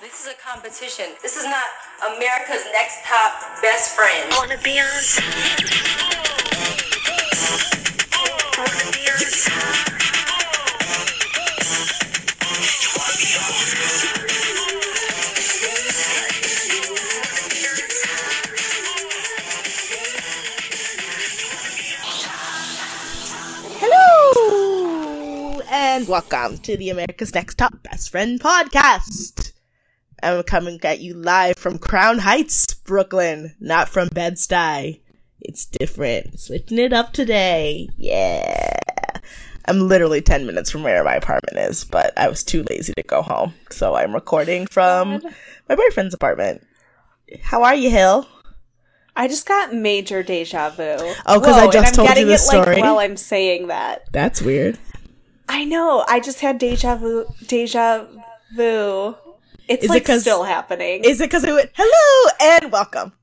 This is a competition. This is not America's Next Top Best Friend. Wanna be on Wanna be on Hello, and welcome to the America's Next Top Best Friend podcast. I'm coming at you live from Crown Heights, Brooklyn, not from Bed-Stuy. It's different. Switching it up today. Yeah. I'm literally 10 minutes from where my apartment is, but I was too lazy to go home, so I'm recording from my boyfriend's apartment. How are you, Hill? I just got major deja vu. Oh, because I just told you the story? Like, while I'm saying that. That's weird. I know. I just had deja vu. It's like still happening. Is it because I went, hello and welcome?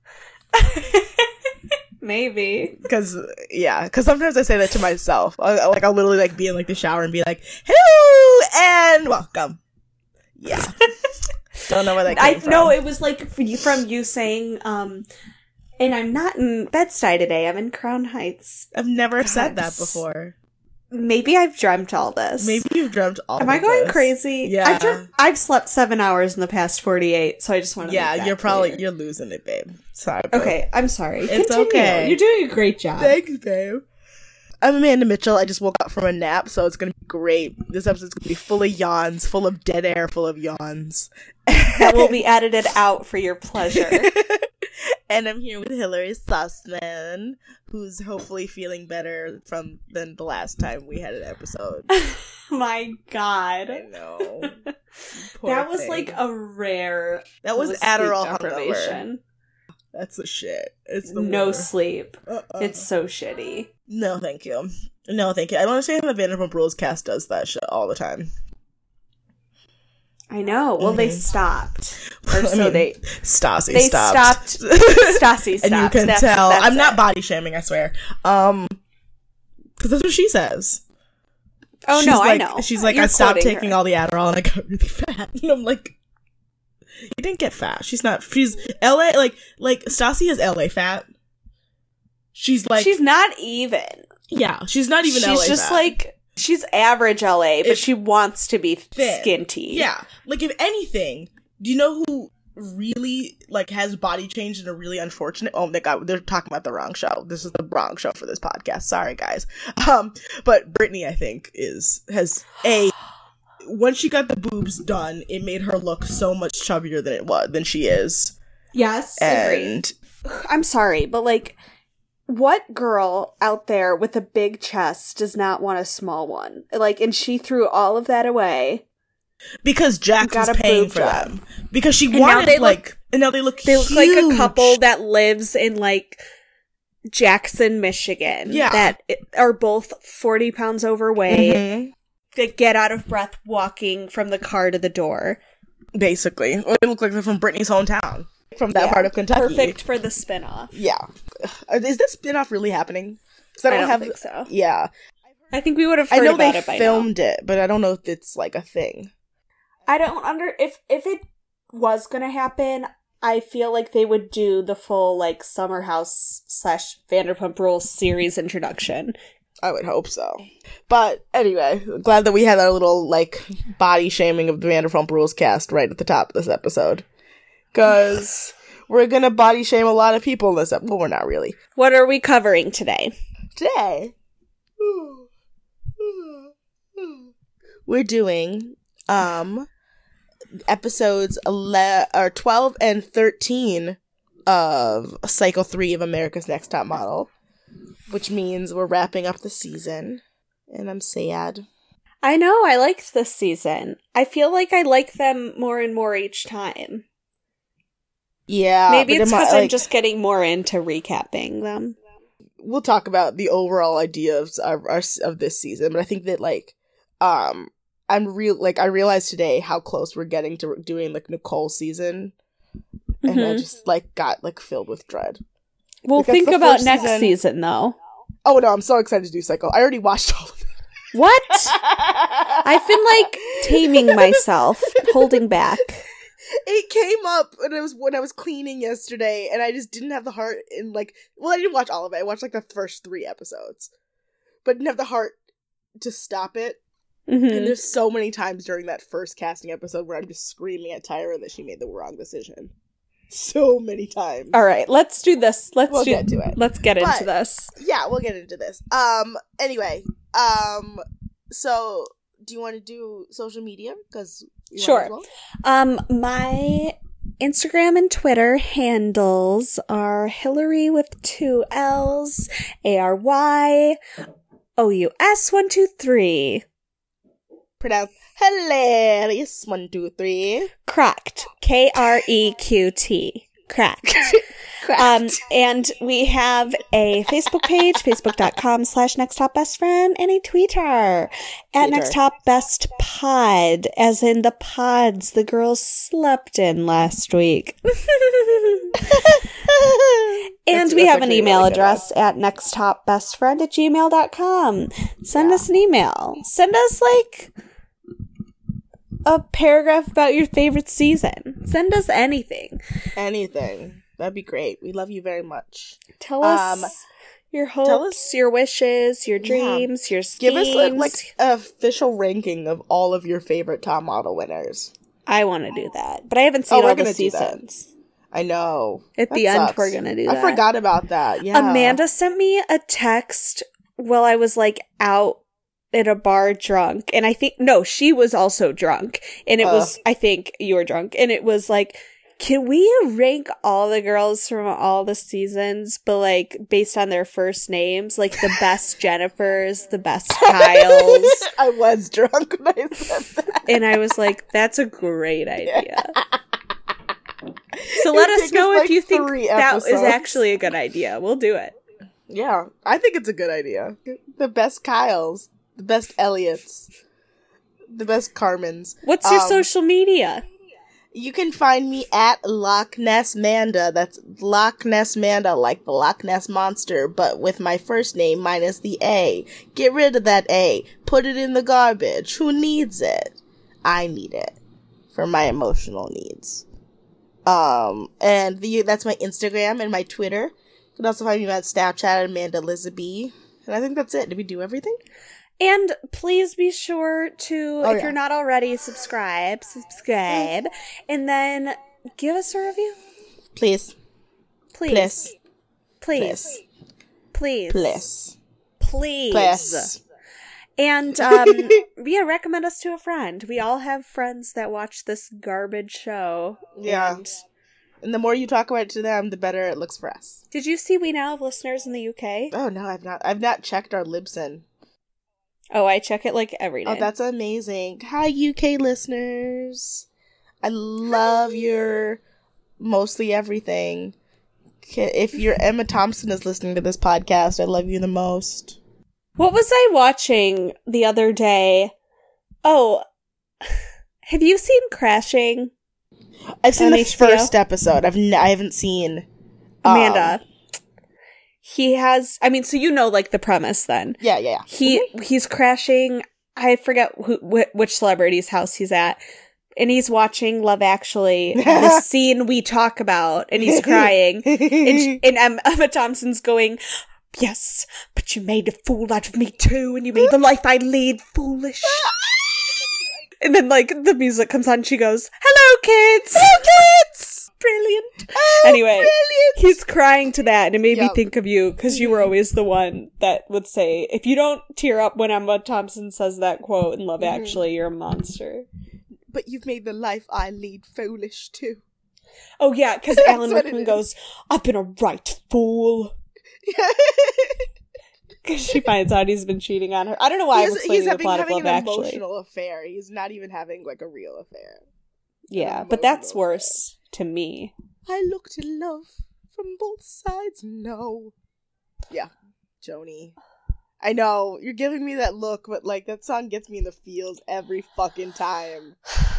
Maybe. Because sometimes I say that to myself. I'll literally be in the shower and be like, hello and welcome. Yeah. Don't know where that came from. No, it was from you saying, and I'm not in Bed-Stuy today. I'm in Crown Heights. I've never said that before. Maybe I've dreamt all this. Maybe you've dreamt all Am I going crazy? Yeah. I've slept 7 hours in the past 48, so I just want to Yeah, you're losing it, babe. Sorry. Okay, I'm sorry. It's Continue. okay. You're doing a great job. Thanks, babe. I'm Amanda Mitchell. I just woke up from a nap, so it's going to be great. This episode's going to be full of yawns, full of dead air, full of yawns. That will be edited out for your pleasure. And I'm here with Hillary Sussman, who's hopefully feeling better than the last time we had an episode. My God. I know. That was a rare. That was Adderall deprivation. hungover. That's the shit. It's the no worst. Sleep. It's so shitty. No, thank you. No, thank you. I don't understand how the Vanderpump Rules cast does that shit all the time. I know. Well, they stopped. Or Stassi stopped. Stassi stopped. And you can tell. I'm not body shaming, I swear. Because that's what she says. Oh, no, I know. She's like, I stopped taking all the Adderall and I got really fat. And I'm like, you didn't get fat. She's LA, Stassi is LA fat. She's not even. Yeah, she's not even LA fat. She's just she's average LA, but she wants to be thin. Skinty. Yeah. If anything, do you know who really, has body change in a really unfortunate... Oh, my God, they're talking about the wrong show. This is the wrong show for this podcast. Sorry, guys. But Britney, I think, once she got the boobs done, it made her look so much chubbier than she is. Yes, and agreed. I'm sorry, but, what girl out there with a big chest does not want a small one? And she threw all of that away. Because Jax was paying for them. Because she wanted, and now they look huge. They look like a couple that lives in, Jackson, Michigan. Yeah. That are both 40 pounds overweight. Mm-hmm. That get out of breath walking from the car to the door. Basically. Or they look like they're from Brittany's hometown. From that part of Kentucky. Perfect for the spinoff. Yeah. Is this spinoff really happening? I don't think so. Yeah. I think we would have heard about it by now. I know they filmed it, but I don't know if it's a thing. I don't if it was gonna happen, I feel like they would do the full Summer House / Vanderpump Rules series introduction. I would hope so. But anyway, glad that we had our little body shaming of the Vanderpump Rules cast right at the top of this episode. Because we're going to body shame a lot of people in this episode. Well, we're not really. What are we covering today? We're doing episodes 12 and 13 of Cycle 3 of America's Next Top Model. Which means we're wrapping up the season. And I'm sad. I know, I liked this season. I feel like I like them more and more each time. Yeah. Maybe it's because I'm just getting more into recapping them. We'll talk about the overall idea of this season, but I think that I realized today how close we're getting to doing Nicole's season, and I just got filled with dread. We'll think about next season though. Oh no, I'm so excited to do Cycle. I already watched all of it. What? I've been taming myself, holding back. It came up when I was cleaning yesterday, and I just didn't have the heart in, like, well, I didn't watch all of it. I watched, like, the first 3 episodes. But didn't have the heart to stop it. Mm-hmm. And there's so many times during that first casting episode where I'm just screaming at Tyra that she made the wrong decision. So many times. All right, let's do this. Let's get to it. Let's get into this. Yeah, we'll get into this. Anyway, so do you want to do social media? Because sure. My Instagram and Twitter handles are Hillary with 2 L's, ARYOUS123. Pronounce hilarious 1, 2, 3. Cracked. KREQT. Cracked. Cracked. And we have a Facebook page, facebook.com/nexttopbestfriend, and a Twitter at nexttopbestpod, as in the pods the girls slept in last week. And we have an email address at nexttopbestfriend@gmail.com. Send us an email. Send us, like, a paragraph about your favorite season. Send us anything. Anything. That'd be great. We love you very much. Tell us your hopes, your wishes, your dreams, your schemes. Give us an official ranking of all of your favorite top model winners. I want to do that, but I haven't seen all the seasons. I know. At the end, we're going to do that. I forgot about that. Yeah. Amanda sent me a text while I was, like, out at a bar drunk. And I think, no, she was also drunk. And it was, I think you were drunk. And it was like, can we rank all the girls from all the seasons, but, like, based on their first names? Like, the best Jennifers, the best Kyles. I was drunk when I said that. And I was like, that's a great idea. So let us know if you think that is actually a good idea. We'll do it. Yeah, I think it's a good idea. The best Kyles, the best Elliots, the best Carmens. What's your social media? You can find me at Loch Ness Manda. That's Loch Ness Manda, like the Loch Ness Monster, but with my first name minus the A. Get rid of that A. Put it in the garbage. Who needs it? I need it for my emotional needs. And that's my Instagram and my Twitter. You can also find me on Snapchat at Amanda Elizabeth. And I think that's it. Did we do everything? And please be sure to, if you're not already, subscribe, and then give us a review. Please. And, recommend us to a friend. We all have friends that watch this garbage show. Yeah. And the more you talk about it to them, the better it looks for us. Did you see we now have listeners in the UK? Oh, no, I've not. I've not checked our Libsyn. Oh, I check it, like, every day. Oh, that's amazing. Hi, UK listeners. I love your mostly everything. If your Emma Thompson is listening to this podcast, I love you the most. What was I watching the other day? Oh, have you seen Crashing? I've seen the first episode. I haven't seen Amanda. He has, I mean, so you know, like, the premise then. Yeah. He's crashing, I forget which celebrity's house he's at, and he's watching Love Actually, the scene we talk about, and he's crying, and Emma Thompson's going, yes, but you made a fool out of me too, and you made the life I lead foolish. And then, like, the music comes on, and she goes, hello, kids! Hello, kids! Brilliant. Anyway, brilliant. He's crying to that, and it made me think of you, because you were always the one that would say, if you don't tear up when Emma Thompson says that quote in Love Actually, you're a monster. But you've made the life I lead foolish, too. Oh, yeah, because Alan Rickman goes, I've been a right fool. Because she finds out he's been cheating on her. I don't know why I'm explaining the plot of Love Actually. He's having an emotional affair. He's not even having, like, a real affair. Yeah, but that's worse to me. I looked at love from both sides. No. Yeah, Joni. I know, you're giving me that look, but, like, that song gets me in the feels every fucking time.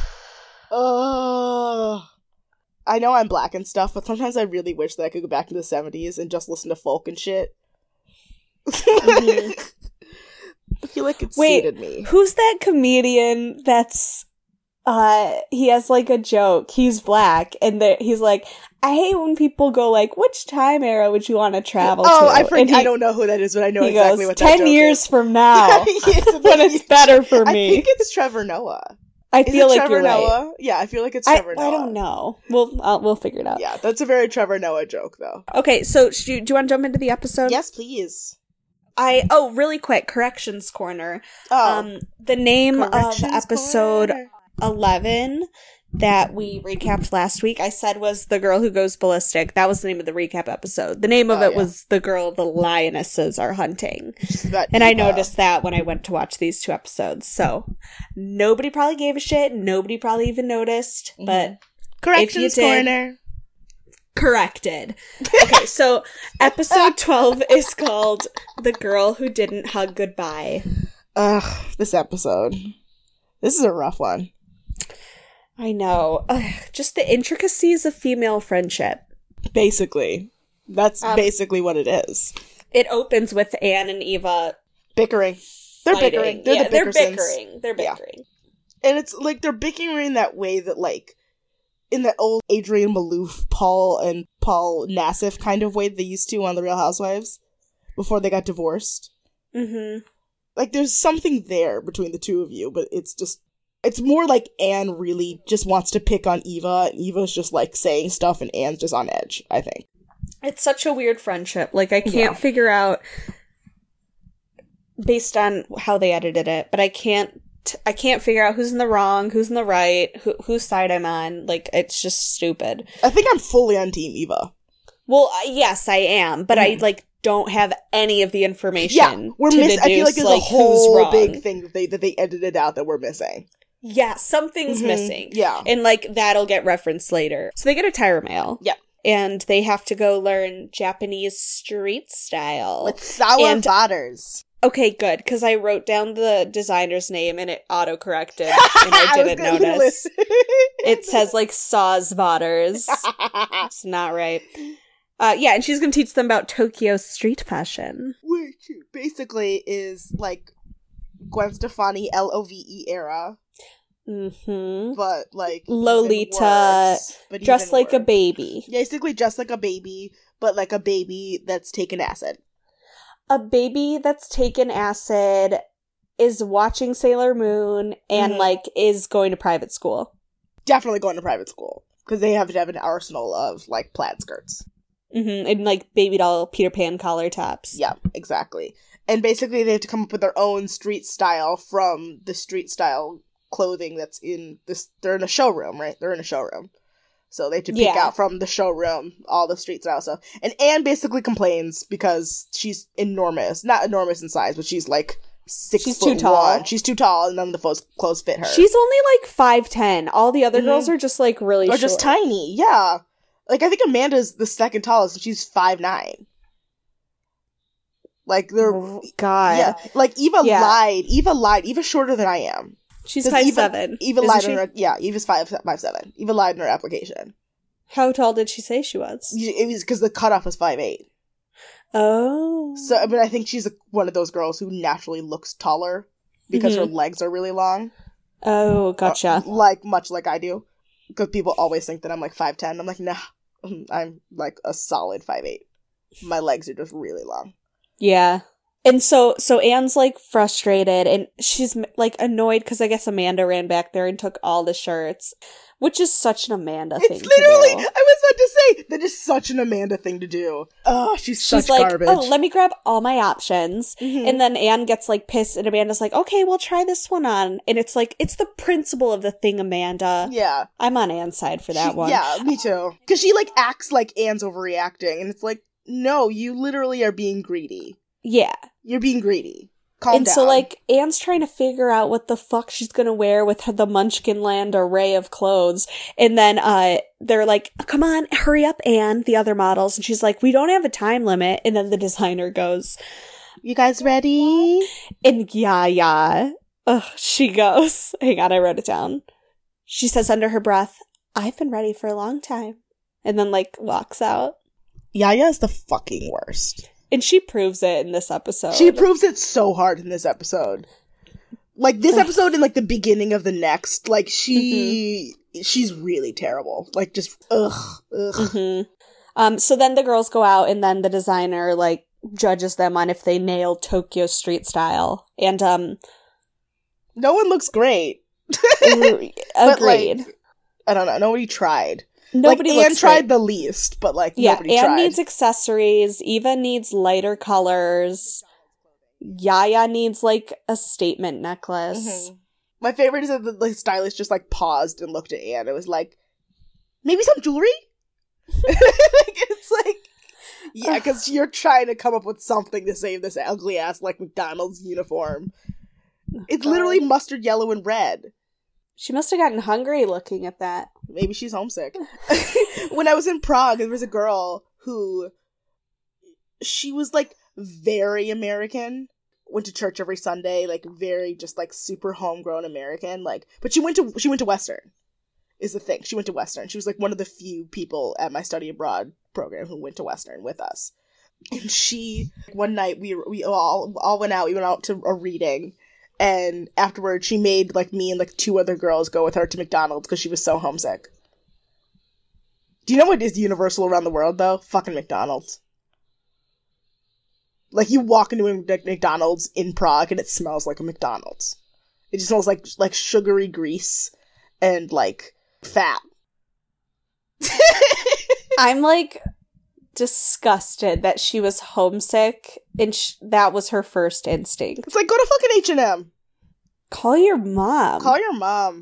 Ugh. I know I'm black and stuff, but sometimes I really wish that I could go back to the 70s and just listen to folk and shit. Mm-hmm. I feel like it suited me. Who's that comedian that's he has like a joke. He's black, and he's like, I hate when people go like, which time era would you want to travel to? I don't know who that is, but I know exactly what that 10 joke years is. from now, when it's better for me. I think it's Trevor Noah. I feel like Trevor you're Noah? right. Yeah, I feel like it's Trevor Noah. I don't know. We'll figure it out. Yeah, that's a very Trevor Noah joke, though. Okay, so do you want to jump into the episode? Yes, please. Really quick, Corrections Corner. Oh. The name Corrections of episode Corner. 11 that we recapped last week, I said was The Girl Who Goes Ballistic. That was the name of the recap episode. The name of it was The Girl the Lionesses Are Hunting. And I noticed that when I went to watch these 2 episodes. So, nobody probably gave a shit. Nobody probably even noticed. But Corrections Corner. Corrected. Okay, so episode 12 is called The Girl Who Didn't Hug Goodbye. Ugh, this episode. This is a rough one. I know. Just the intricacies of female friendship. Basically. That's basically what it is. It opens with Anne and Eva bickering. They're fighting. bickering. They're the they're Bickersons. bickering. They're bickering. Yeah. And it's like they're bickering in that way that like in that old Adrian Malouf, Paul Nassif kind of way that they used to on The Real Housewives before they got divorced. Mm-hmm. Like there's something there between the two of you, but it's more like Anne really just wants to pick on Eva, and Eva's just like saying stuff and Anne's just on edge, I think. It's such a weird friendship. Like I can't figure out based on how they edited it, but I can't figure out who's in the wrong, who's in the right, whose side I'm on. Like, it's just stupid. I think I'm fully on Team Eva. Well, yes, I am, but I, like, don't have any of the information I feel like there's a whole big thing that they edited out that we're missing. Yeah, something's missing. Yeah. And, like, that'll get referenced later. So they get a tire mail. Yeah. And they have to go learn Japanese street style. With sour butters. Okay, good, because I wrote down the designer's name and it auto-corrected, and I didn't notice. It says, like, Saws Vatters. It's not right. Yeah, and she's going to teach them about Tokyo street fashion. Which basically is, like, Gwen Stefani LOVE era. Mm-hmm. But, like, Lolita, dressed like a baby. Basically just like a baby, but like a baby that's taken acid. A baby that's taken acid is watching Sailor Moon and, like, is going to private school. Definitely going to private school. Because they have to have an arsenal of, like, plaid skirts. Mm-hmm. And, like, baby doll Peter Pan collar tops. Yeah, exactly. And basically they have to come up with their own street style from the street style clothing that's in this. They're in a showroom, right? They're in a showroom. So they have to pick out from the showroom all the street style stuff. And Anne basically complains because she's enormous. Not enormous in size, but she's like 6 She's foot too tall. 1. She's too tall and none of the clothes fit her. She's only like 5'10". All the other girls are just like really short. Or just tiny, yeah. Like I think Amanda's the second tallest and she's 5'9". Like they're God. Yeah. Like Eva lied. Eva's shorter than I am. She's 5'7". Eva lied on her. Yeah, Eva's 5'7". Eva lied in her application. How tall did she say she was? It was because the cutoff was 5'8". Oh. So, but I think she's one of those girls who naturally looks taller because her legs are really long. Oh, gotcha. Much like I do. Because people always think that I'm like 5'10". I'm like, nah, I'm like a solid 5'8". My legs are just really long. Yeah. And so Anne's, like, frustrated, and she's, like, annoyed because I guess Amanda ran back there and took all the shirts, which is such an Amanda thing to do. It's literally, I was about to say, that is such an Amanda thing to do. Oh, she's such like, garbage. Oh, let me grab all my options. Mm-hmm. And then Anne gets, like, pissed, and Amanda's like, okay, we'll try this one on. And it's like, it's the principle of the thing, Amanda. Yeah. I'm on Anne's side for that one. Yeah, me too. Because she, like, acts like Anne's overreacting, and it's like, no, you literally are being greedy. Yeah. You're being greedy. Calm down. So, like, Anne's trying to figure out what the fuck she's gonna wear with the Munchkin Land array of clothes. And then, they're like, come on, hurry up, Anne, the other models. And she's like, we don't have a time limit. And then the designer goes, you guys ready? And yeah. She goes, hang on, I wrote it down. She says under her breath, I've been ready for a long time. And then, like, walks out. Yaya is the fucking worst. And she proves it in this episode. She proves it so hard in this episode. Like, this episode and, like, the beginning of the next, like, she's really terrible. Like, just, ugh. So then the girls go out, and then the designer, like, judges them on if they nail Tokyo street style. And, no one looks great. agreed. But, like, I don't know. Nobody tried. Nobody like, Anne looks tried great. the least, but, like, Yeah, nobody Anne tried. needs accessories. Eva needs lighter colors. Yaya needs, like, a statement necklace. My favorite is that the stylist just, like, paused and looked at Anne. It was like, maybe some jewelry? It's like, yeah, because you're trying to come up with something to save this ugly-ass, like, McDonald's uniform. It's literally mustard yellow and red. She must have gotten hungry looking at that. Maybe she's homesick. When I was in Prague, there was a girl who, she was, like, very American, went to church every Sunday, like, very just, like, super homegrown American, like, but she went to Western, is the thing. She went to Western. She was, like, one of the few people at my study abroad program who went to Western with us. And she, one night, we all went out, we went out to a reading, and afterwards she made, like, me and, like, 2 other girls go with her to McDonald's because she was so homesick. Do you know what is universal around the world, though? Fucking McDonald's. Like, you walk into a McDonald's in Prague and it smells like a McDonald's. It just smells like sugary grease and, like, fat. I'm, like, disgusted that she was homesick and that was her first instinct. It's like, go to fucking H&M. Call your mom. Call your mom.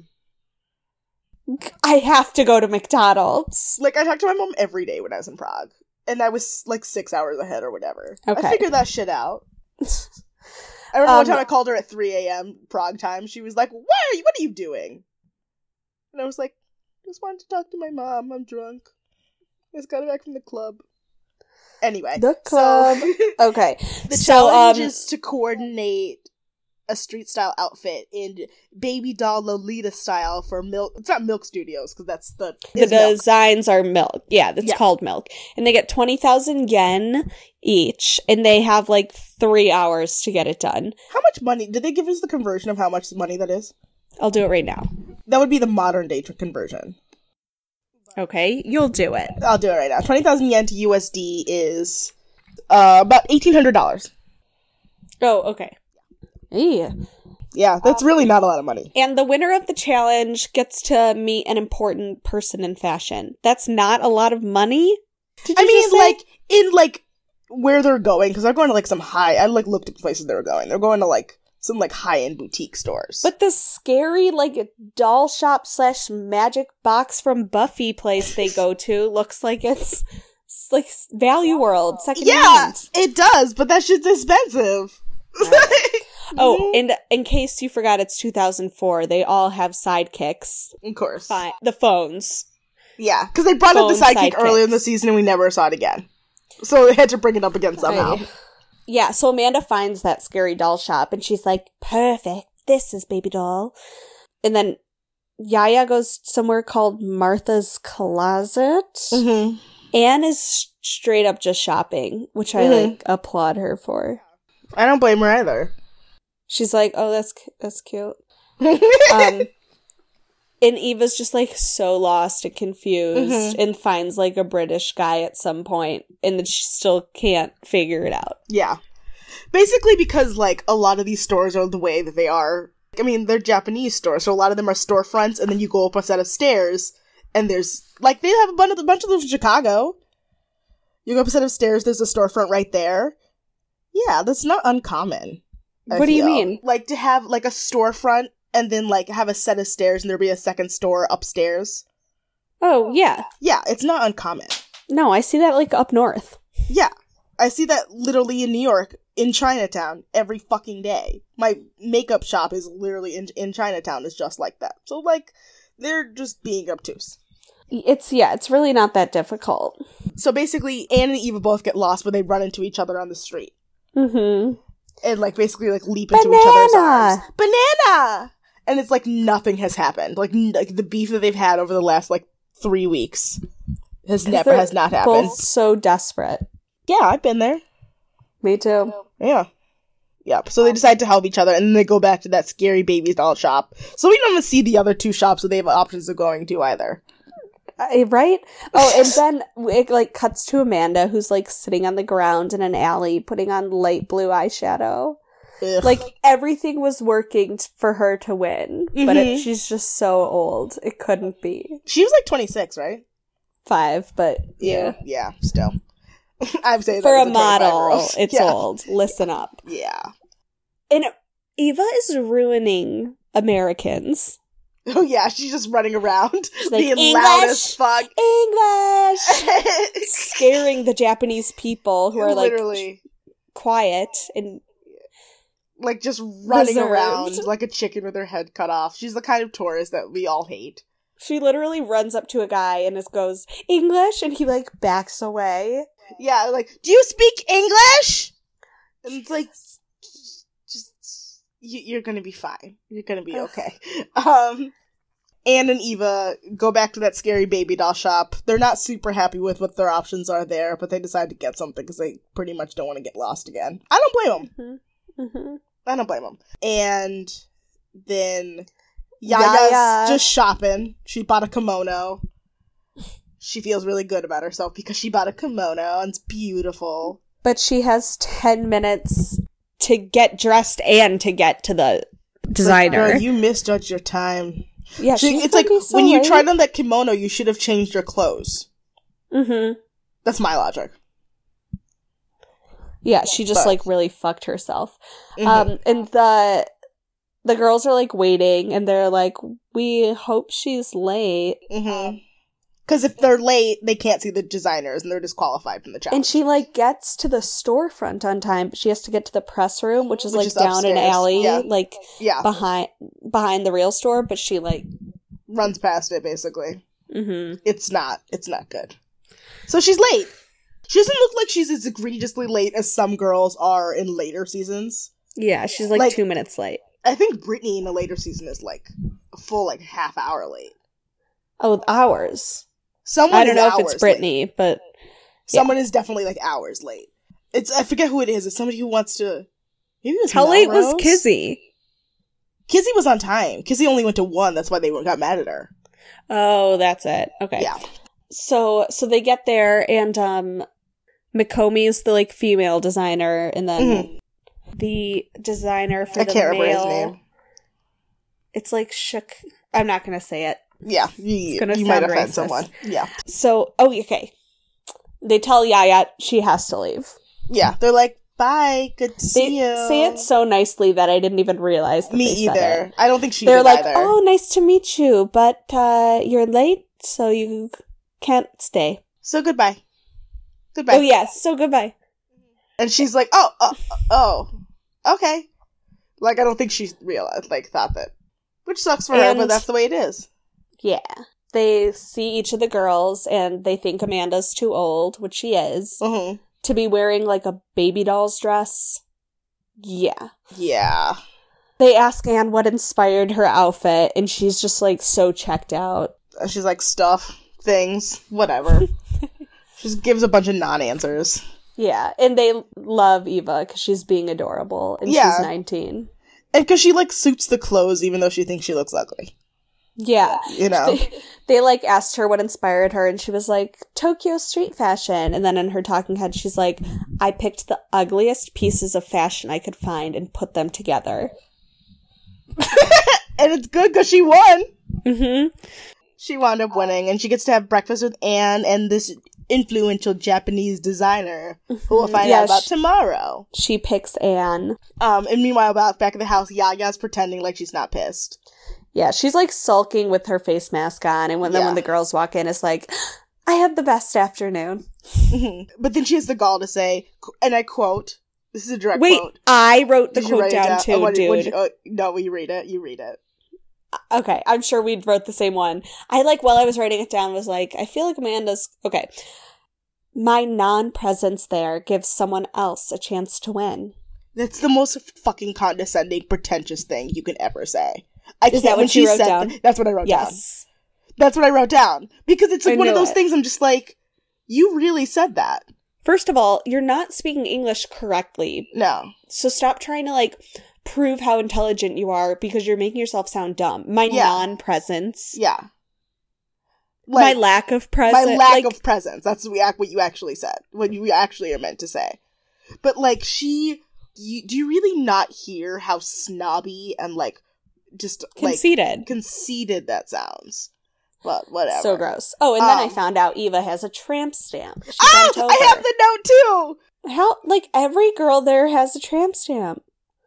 I have to go to McDonald's. Like, I talked to my mom every day when I was in Prague. And I was, like, 6 hours ahead or whatever. Okay. I figured that shit out. I remember one time I called her at 3 a.m. Prague time. She was like, what are you doing? And I was like, just wanted to talk to my mom. I'm drunk. I just got back from the club. Anyway. The club. So, Okay. the So, challenge is to coordinate a street style outfit in baby doll Lolita style for Milk. It's not Milk Studios because that's the the Milk. designs are Milk. Yeah, that's called Milk. And they get 20,000 yen each, and they have, like, 3 hours to get it done. How much money? Did they give us the conversion of how much money that is? I'll do it right now. That would be the modern day conversion. Okay, you'll do it. I'll do it right now. 20,000 yen to USD is about $1,800. Oh, okay. Yeah. Yeah, that's really not a lot of money. And the winner of the challenge gets to meet an important person in fashion. That's not a lot of money? Did you I mean, just say? like, in, like, where they're going, because they're going to, like, some I, like, looked at the places they were going. They're going to, like, some, like, high-end boutique stores. But the scary, like, doll shop / magic box from Buffy place they go to looks like it's like Value World, second yeah, hand. it does, but that shit's expensive. Oh, and in case you forgot, it's 2004. They all have sidekicks. Of course. Fine. The phones. Yeah, because they brought up the Phone sidekick earlier in the sidekicks. season and we never saw it again. So they had to bring it up again somehow. Right. Yeah, so Amanda finds that scary doll shop and she's like, perfect, this is baby doll. And then Yaya goes somewhere called Martha's Closet. Mm-hmm. Anne is straight up just shopping, which I like applaud her for. I don't blame her either. She's like, oh, that's cute. And Eva's just like so lost and confused and finds like a British guy at some point, and then she still can't figure it out. Yeah. Basically because, like, a lot of these stores are the way that they are. I mean, they're Japanese stores, so a lot of them are storefronts, and then you go up a set of stairs, and there's, like, they have a bunch of them in Chicago. You go up a set of stairs, there's a storefront right there. Yeah, that's not uncommon. I What do you feel. mean? Like, to have, like, a storefront, and then, like, have a set of stairs, and there'll be a second store upstairs. Oh, yeah. Yeah, it's not uncommon. No, I see that like up north. Yeah. I see that literally in New York, in Chinatown, every fucking day. My makeup shop is literally in Chinatown, is just like that. So, like, they're just being obtuse. It's really not that difficult. So basically, Anne and Eva both get lost when they run into each other on the street. Mm-hmm. And, like, basically, like, leap into each other's arms. Banana! And it's like nothing has happened. Like the beef that they've had over the last, like, 3 weeks has not happened. Both so desperate. Yeah, I've been there. Me too. Yeah. Yep. So they decide to help each other, and then they go back to that scary baby doll shop. So we don't even see the other two shops that they have options of going to either. Right? Oh, and then it, like, cuts to Amanda, who's, like, sitting on the ground in an alley, putting on light blue eyeshadow. Ugh. Like, everything was working for her to win, but she's just so old. It couldn't be. She was like 26, right? 5, but Yeah, still. I'm saying for that a as model, 25-year-old. it's Yeah. old. Listen up. Yeah. And Eva is ruining Americans. Oh yeah, she's just running around, like, being loud as fuck. English! Scaring the Japanese people who are, like, literally, quiet and like, just running reserved. around like a chicken with her head cut off. She's the kind of tourist that we all hate. she literally runs up to a guy and just goes, English? And he, like, backs away. Yeah, like, do you speak English? And it's like, just you're gonna be fine. You're gonna be okay. Anne and Eva go back to that scary baby doll shop. They're not super happy with what their options are there, but they decide to get something because they pretty much don't want to get lost again. I don't blame them. Mm-hmm. I don't blame them. And then Yaya's just shopping. She bought a kimono. She feels really good about herself because she bought a kimono and it's beautiful. But she has 10 minutes to get dressed and to get to the designer. Like, girl, you misjudged your time. Yeah, It's like, so when you late. tried on that kimono, you should have changed your clothes. Mm-hmm. That's my logic. Yeah, she just, But- like, really fucked herself. Mhm. And the girls are, like, waiting, and they're like, we hope she's late. Because if they're late, they can't see the designers, and they're disqualified from the challenge. And she, like, gets to the storefront on time, but she has to get to the press room, which is Which like, is down an upstairs. alley, Yeah. like, Yeah, behind the real store, but she, like... runs past it, basically. Mm-hmm. It's not good. So she's late. She doesn't look like she's as egregiously late as some girls are in later seasons. Yeah, she's, like 2 minutes late. I think Brittany in a later season is, like, a full, like, half hour late. Oh, hours. Someone I don't is know if hours it's Brittany, late. but... Someone is definitely, like, hours late. I forget who it is. It's somebody who wants to... Maybe it was How late was Melrose? Kizzy? Kizzy was on time. Kizzy only went to 1. That's why they got mad at her. Oh, that's it. Okay. Yeah. So they get there, and Mikomi's the, like, female designer, and then the designer for I the can't remember his male... name. It's like Shook... I'm not gonna say it. Yeah, you gonna might sound offend racist. someone. Yeah. So, okay. They tell Yaya she has to leave. Yeah, they're like, bye, good to They see you. say it so nicely that I didn't even realize that Me they said either. it. I don't think she They're did like, either. oh, nice to meet you, but you're late, so you can't stay. So goodbye. Goodbye. Oh, yes, so goodbye. And she's like, oh, okay. Like, I don't think she realized, like, thought that. Which sucks for her, but And- that's the way it is. Yeah. They see each of the girls, and they think Amanda's too old, which she is, Mm-hmm. to be wearing, like, a baby doll's dress. Yeah. Yeah. They ask Anne what inspired her outfit, and she's just, like, so checked out. And she's like, stuff, things, whatever. She just gives a bunch of non-answers. Yeah, and they love Eva because she's being adorable, and Yeah. she's 19. And because she, like, suits the clothes even though she thinks she looks ugly. Yeah. You know? They, like, asked her what inspired her, and she was like, Tokyo street fashion. And then in her talking head, she's like, I picked the ugliest pieces of fashion I could find and put them together. And it's good because she won. Mm-hmm. She wound up winning, and she gets to have breakfast with Anne and this influential Japanese designer who we'll find Yeah, out about tomorrow. She picks Anne. And meanwhile, back at the house, Yaya's pretending like she's not pissed. Yeah, she's, like, sulking with her face mask on, and then Yeah. when the girls walk in, it's like, I had the best afternoon. But then she has the gall to say, and I quote, this is a direct Wait, quote. I wrote the Did you quote write it down too, dude. No, will you read it? You read it. Okay, I'm sure we wrote the same one. I, like, while I was writing it down, was like, I feel like Amanda's... Okay. My non-presence there gives someone else a chance to win. That's the most fucking condescending, pretentious thing you can ever say. I Is can't, that when what you she wrote said down? That's what I wrote down. Yes. That's what I wrote down. Because it's like I one of knew those it. things I'm just like, you really said that. First of all, you're not speaking English correctly. No. So stop trying to, like, prove how intelligent you are because you're making yourself sound dumb. My Yeah. non-presence. Yeah. My lack of presence. My lack of presence. That's what you actually said. What you actually are meant to say. But, like, do you really not hear how snobby and, like, just, conceited. like, conceited that sounds? But whatever. So gross. Oh, and then I found out Eva has a tramp stamp. She Oh, bent over. I have the note too! How, like, every girl there has a tramp stamp.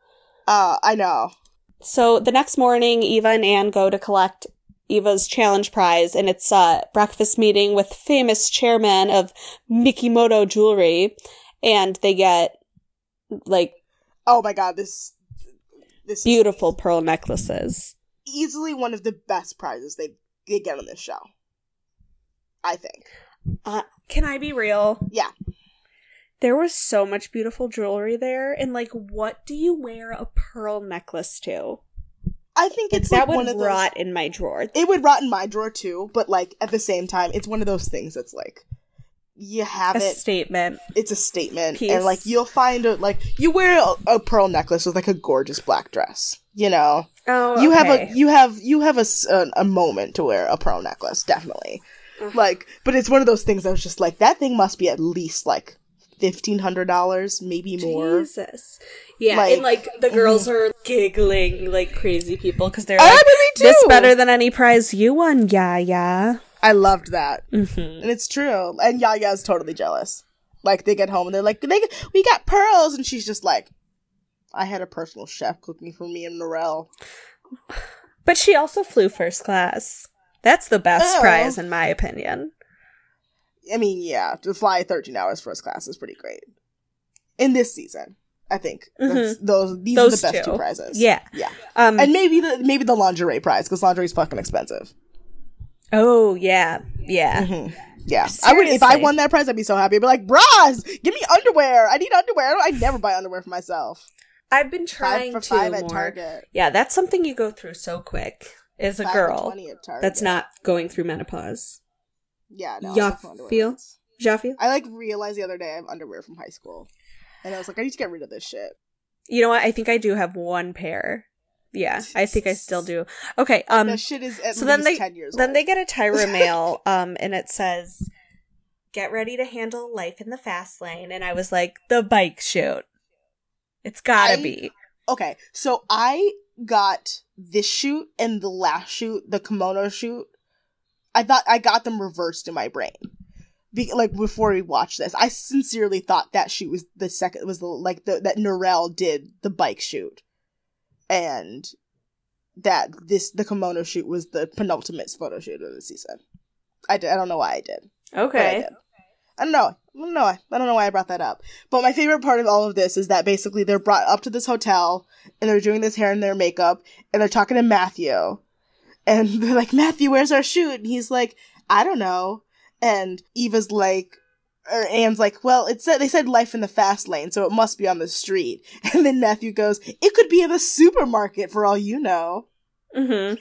I know. So the next morning, Eva and Anne go to collect Eva's challenge prize, and it's a breakfast meeting with famous chairman of Mikimoto Jewelry, and they get, like, oh my god, this beautiful pearl necklaces. Easily one of the best prizes they get on this show. I think. Can I be real? Yeah. There was so much beautiful jewelry there, and, like, what do you wear a pearl necklace to? I think it's that like would one of rot in my drawer. It would rot in my drawer too, but, like, at the same time, it's one of those things that's like, you have A it. statement. It's a statement. Piece. And, like, you'll find you wear a pearl necklace with, like, a gorgeous black dress. You know? Oh, You okay. have a moment to wear a pearl necklace, definitely. Like, but it's one of those things that was just like, that thing must be at least, like, $1,500, maybe more. Jesus. Yeah, Like, and, like, the girls are giggling like crazy people because they're I like, really do. this better than any prize you won, yeah. I loved that. Mm-hmm. And it's true. And Yaya's totally jealous. Like, they get home and they're like, we got pearls. And she's just like, I had a personal chef cooking for me and Norel. But she also flew first class. That's the best Oh. prize, in my opinion. I mean, yeah, to fly 13 hours first class is pretty great. In this season, I think. These are the Those best two. two prizes. Yeah. Yeah. Um. And maybe the lingerie prize, because lingerie's fucking expensive. Oh yeah. Yeah. Mm-hmm. Yeah. I would, if I Seriously. won that prize, I'd be so happy. I'd be like, bras, give me underwear. I need underwear. I never buy underwear for myself. I've been trying to $5 at more. Target. Yeah, that's something you go through so quick as a 5 girl for $20 at Target. that's not going through menopause. Yeah, no. Ya I have underwear feel? once. Jaffe? I, like, realized the other day I have underwear from high school. And I was like, I need to get rid of this shit. You know what? I think I do have one pair. Yeah, I think I still do. Okay, That shit is at so least then 10 years then old. they get a Tyra mail, and it says, "Get ready to handle life in the fast lane." And I was like, the bike shoot. It's gotta be. Okay, so I got this shoot and the last shoot, the kimono shoot. I thought I got them reversed in my brain. Like, before we watched this, I sincerely thought that shoot was that that Norel did the bike shoot. And that the kimono shoot was the penultimate photo shoot of the season. I don't know why I did. But I Okay. did. I don't know. I don't know why I brought that up. But my favorite part of all of this is that basically they're brought up to this hotel and they're doing this hair and their makeup and they're talking to Matthew. And they're like, Matthew, where's our shoot? And he's like, I don't know. And Eva's like, or Anne's like, well, they said life in the fast lane, so it must be on the street. And then Matthew goes, it could be in the supermarket for all you know. Mm-hmm.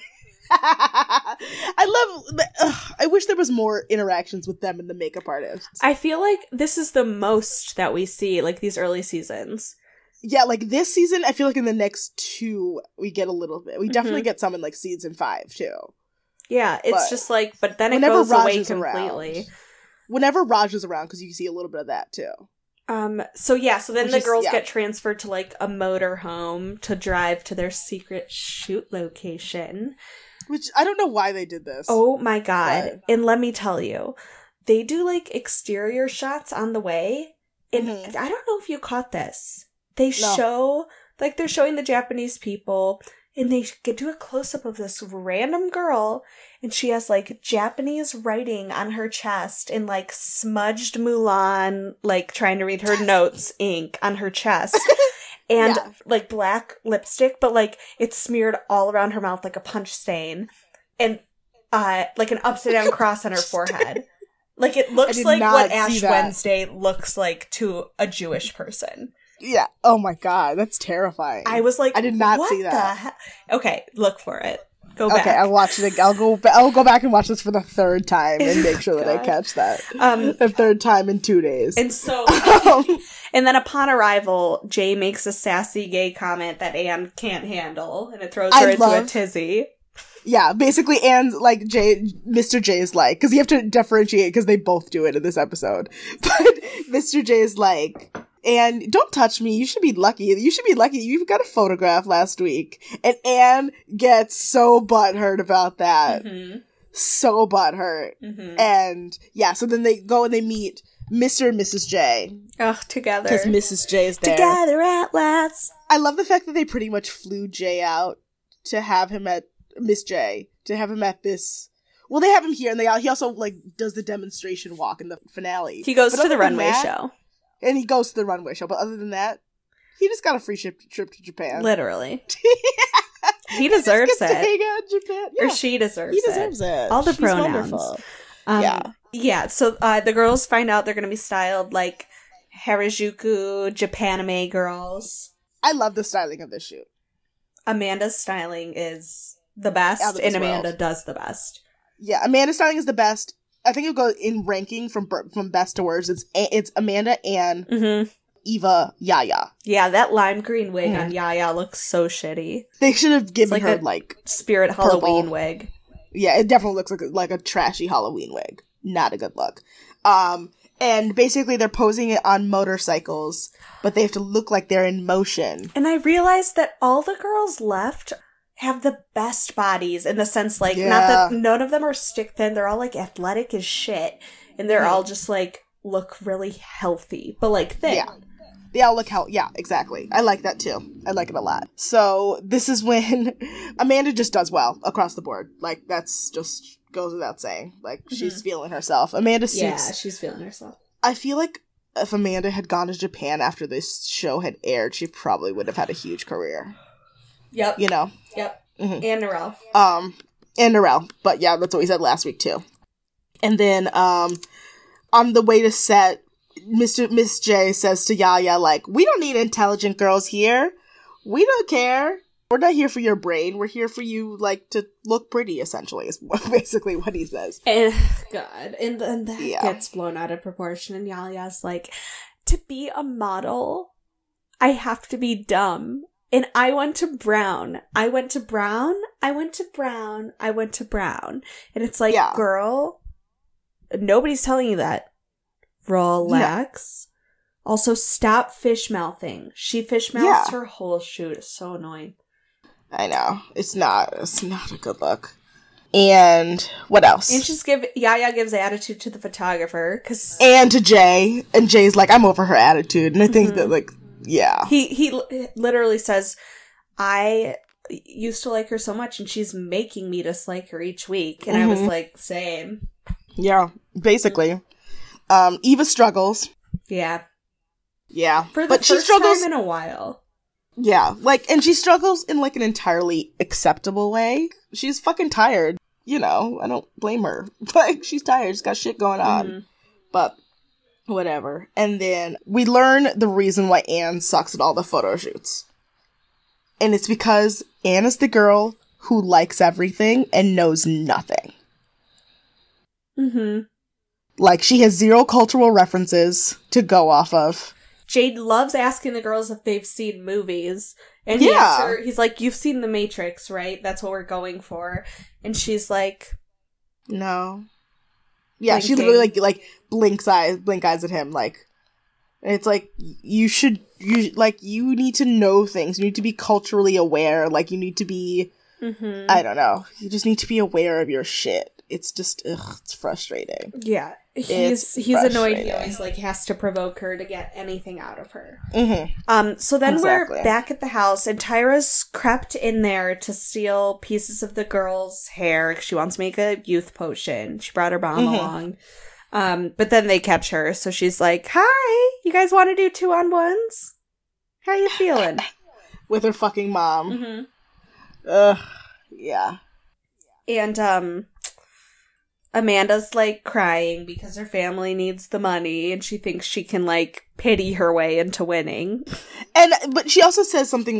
I wish there was more interactions with them and the makeup artists. I feel like this is the most that we see, like, these early seasons. Yeah, like, this season, I feel like in the next 2, we get a little bit. We definitely get some in, like, season 5, too. Yeah, it's But just like, but then it whenever goes Raj away is completely. around. Whenever Raj is around, because you see a little bit of that, too. So then Which the is- girls yeah. get transferred to, like, a motor home to drive to their secret shoot location. Which, I don't know why they did this. Oh my god. But- And let me tell you, they do, like, exterior shots on the way. And Mhm. I don't know if you caught this. They show, like, they're showing the Japanese people, and they get to a close-up of this random girl, and she has, like, Japanese writing on her chest in, like, smudged Mulan, like, trying to read her notes ink on her chest. And, Yeah. like, black lipstick, but, like, it's smeared all around her mouth like a punch stain. And, like, an upside-down cross on her forehead. Like, it looks did like not what see Ash that. Wednesday looks like to a Jewish person. Yeah. Oh my god, that's terrifying. I was like, I did not what see that. the okay, look for it. Go back. Okay, I'll watch it. I'll go back and watch this for the third time and make sure that I catch that. The third time in 2 days. And so, and then upon arrival, Jay makes a sassy gay comment that Anne can't handle, and it throws her into a tizzy. Yeah, basically, Anne's like Mr. J is like, because you have to differentiate because they both do it in this episode. But Mr. J is like, Anne, don't touch me. You should be lucky. You should be lucky. You got a photograph last week. And Anne gets so butthurt about that. Mm-hmm. So butthurt. Mm-hmm. And yeah, so then they go and they meet Mr. and Mrs. J. Oh, together. Because Mrs. J is there. Together at last. I love the fact that they pretty much flew Jay out to have him at Miss J, to have him at this. Well, they have him here, and he also like does the demonstration walk in the finale. He goes to the runway show, and he goes to the runway show. But other than that, he just got a free trip to Japan. Literally, he deserves it. To hang out in Japan. Yeah. Or she deserves it. He deserves it. All the She's pronouns. Wonderful. Yeah. So the girls find out they're going to be styled like Harajuku Japanime girls. I love the styling of this shoot. Amanda's styling is the best, and Amanda does the best. Yeah, Amanda's styling is the best. I think it goes in ranking from best to worst. It's Amanda, Anne, Eva, Yaya. Yeah, that lime green wig on Yaya looks so shitty. They should have given her like Spirit purple. Halloween wig. Yeah, it definitely looks like a trashy Halloween wig. Not a good look. And basically they're posing it on motorcycles, but they have to look like they're in motion. And I realized that all the girls left have the best bodies in the sense, like, not that none of them are stick thin. They're all, like, athletic as shit. And they're all just, like, look really healthy, but, like, thin. Yeah. They all look healthy. Yeah, exactly. I like that, too. I like it a lot. So, this is when Amanda just does well across the board. Like, that's just goes without saying. Like, she's feeling herself. Amanda suits. Yeah, she's feeling herself. I feel like if Amanda had gone to Japan after this show had aired, she probably would have had a huge career. Yep. You know? Yep. Mm-hmm. And Narelle. And Narelle. But yeah, that's what we said last week, too. And then, on the way to set, Miss J says to Yaya, like, we don't need intelligent girls here. We don't care. We're not here for your brain. We're here for you, like, to look pretty, essentially, is basically what he says. And, God. And then that gets blown out of proportion, and Yaya's like, to be a model, I have to be dumb. And I went to Brown. I went to Brown. I went to Brown. I went to Brown. And it's like, girl, nobody's telling you that. Relax. No. Also, stop fish mouthing. She fish mouths her whole shoot. It's so annoying. I know. It's not a good look. And what else? And Yaya gives attitude to the photographer. And to Jay. And Jay's like, I'm over her attitude. And I think that, like, yeah. He literally says, I used to like her so much, and she's making me dislike her each week. And I was like, same. Yeah, basically. Eva struggles. Yeah. Yeah. For the first time in a while. Yeah, like, and she struggles in, like, an entirely acceptable way. She's fucking tired. You know, I don't blame her. Like, she's tired. She's got shit going on. But, whatever. And then we learn the reason why Anne sucks at all the photo shoots. And it's because Anne is the girl who likes everything and knows nothing. Like, she has zero cultural references to go off of. Jade loves asking the girls if they've seen movies. And he's like, you've seen The Matrix, right? That's what we're going for. And she's like, no. Yeah, blinking. she literally like blink eyes at him, like, and it's like, you need to know things. You need to be culturally aware. Like, you need to be, I don't know. You just need to be aware of your shit. It's just, it's frustrating. Yeah. He's annoyed. He always, like, has to provoke her to get anything out of her. So then we're back at the house, and Tyra's crept in there to steal pieces of the girl's hair. She wants to make a youth potion. She brought her mom along. But then they catch her, so she's like, hi, you guys want to do 2-on-1s? How you feeling? With her fucking mom. Ugh. Yeah. And, Amanda's, like, crying because her family needs the money, and she thinks she can, like, pity her way into winning. But she also says something like,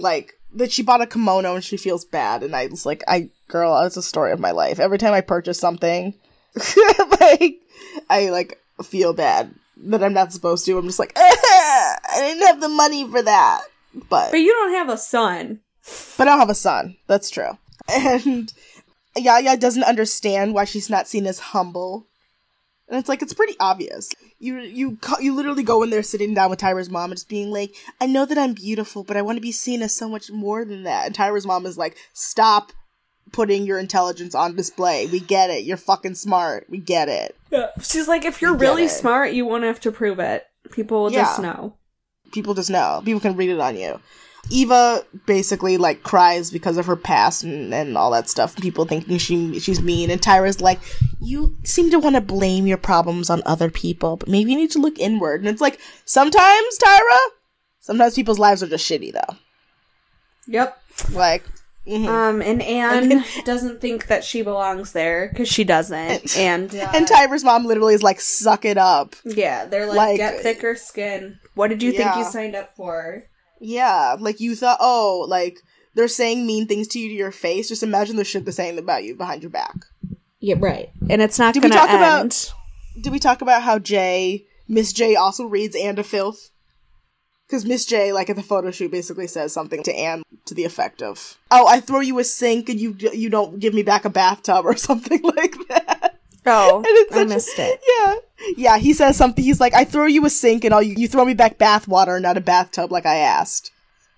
that she bought a kimono and she feels bad, and I was like, girl, it's a story of my life. Every time I purchase something, like, I, like, feel bad that I'm not supposed to. I'm just like, I didn't have the money for that. But you don't have a son. But I don't have a son. That's true. And Yaya doesn't understand why she's not seen as humble. And it's like, it's pretty obvious. You literally go in there sitting down with Tyra's mom and just being like, I know that I'm beautiful, but I want to be seen as so much more than that. And Tyra's mom is like, stop putting your intelligence on display. We get it. You're fucking smart. We get it. Yeah. She's like, if you're really smart, you won't have to prove it. People will just know. People just know. People can read it on you. Eva basically, like, cries because of her past and all that stuff. People thinking she's mean. And Tyra's like, you seem to want to blame your problems on other people, but maybe you need to look inward. And it's like, sometimes, Tyra, sometimes people's lives are just shitty, though. Yep. Like, and Anne doesn't think that she belongs there, because she doesn't. And Tyra's mom literally is like, suck it up. Yeah, they're like, get thicker skin. What did you think you signed up for? Yeah, like, you thought, oh, like, they're saying mean things to you to your face. Just imagine the shit they're saying about you behind your back. Yeah, right. And it's not going to end. Did we talk about how Miss J also reads Anne to filth? Because Miss J, like, at the photo shoot, basically says something to Anne to the effect of, oh, I throw you a sink and you don't give me back a bathtub, or something like that. Oh, I missed it. Yeah. Yeah, he says something. He's like, I throw you a sink and you throw me back bath water and not a bathtub like I asked.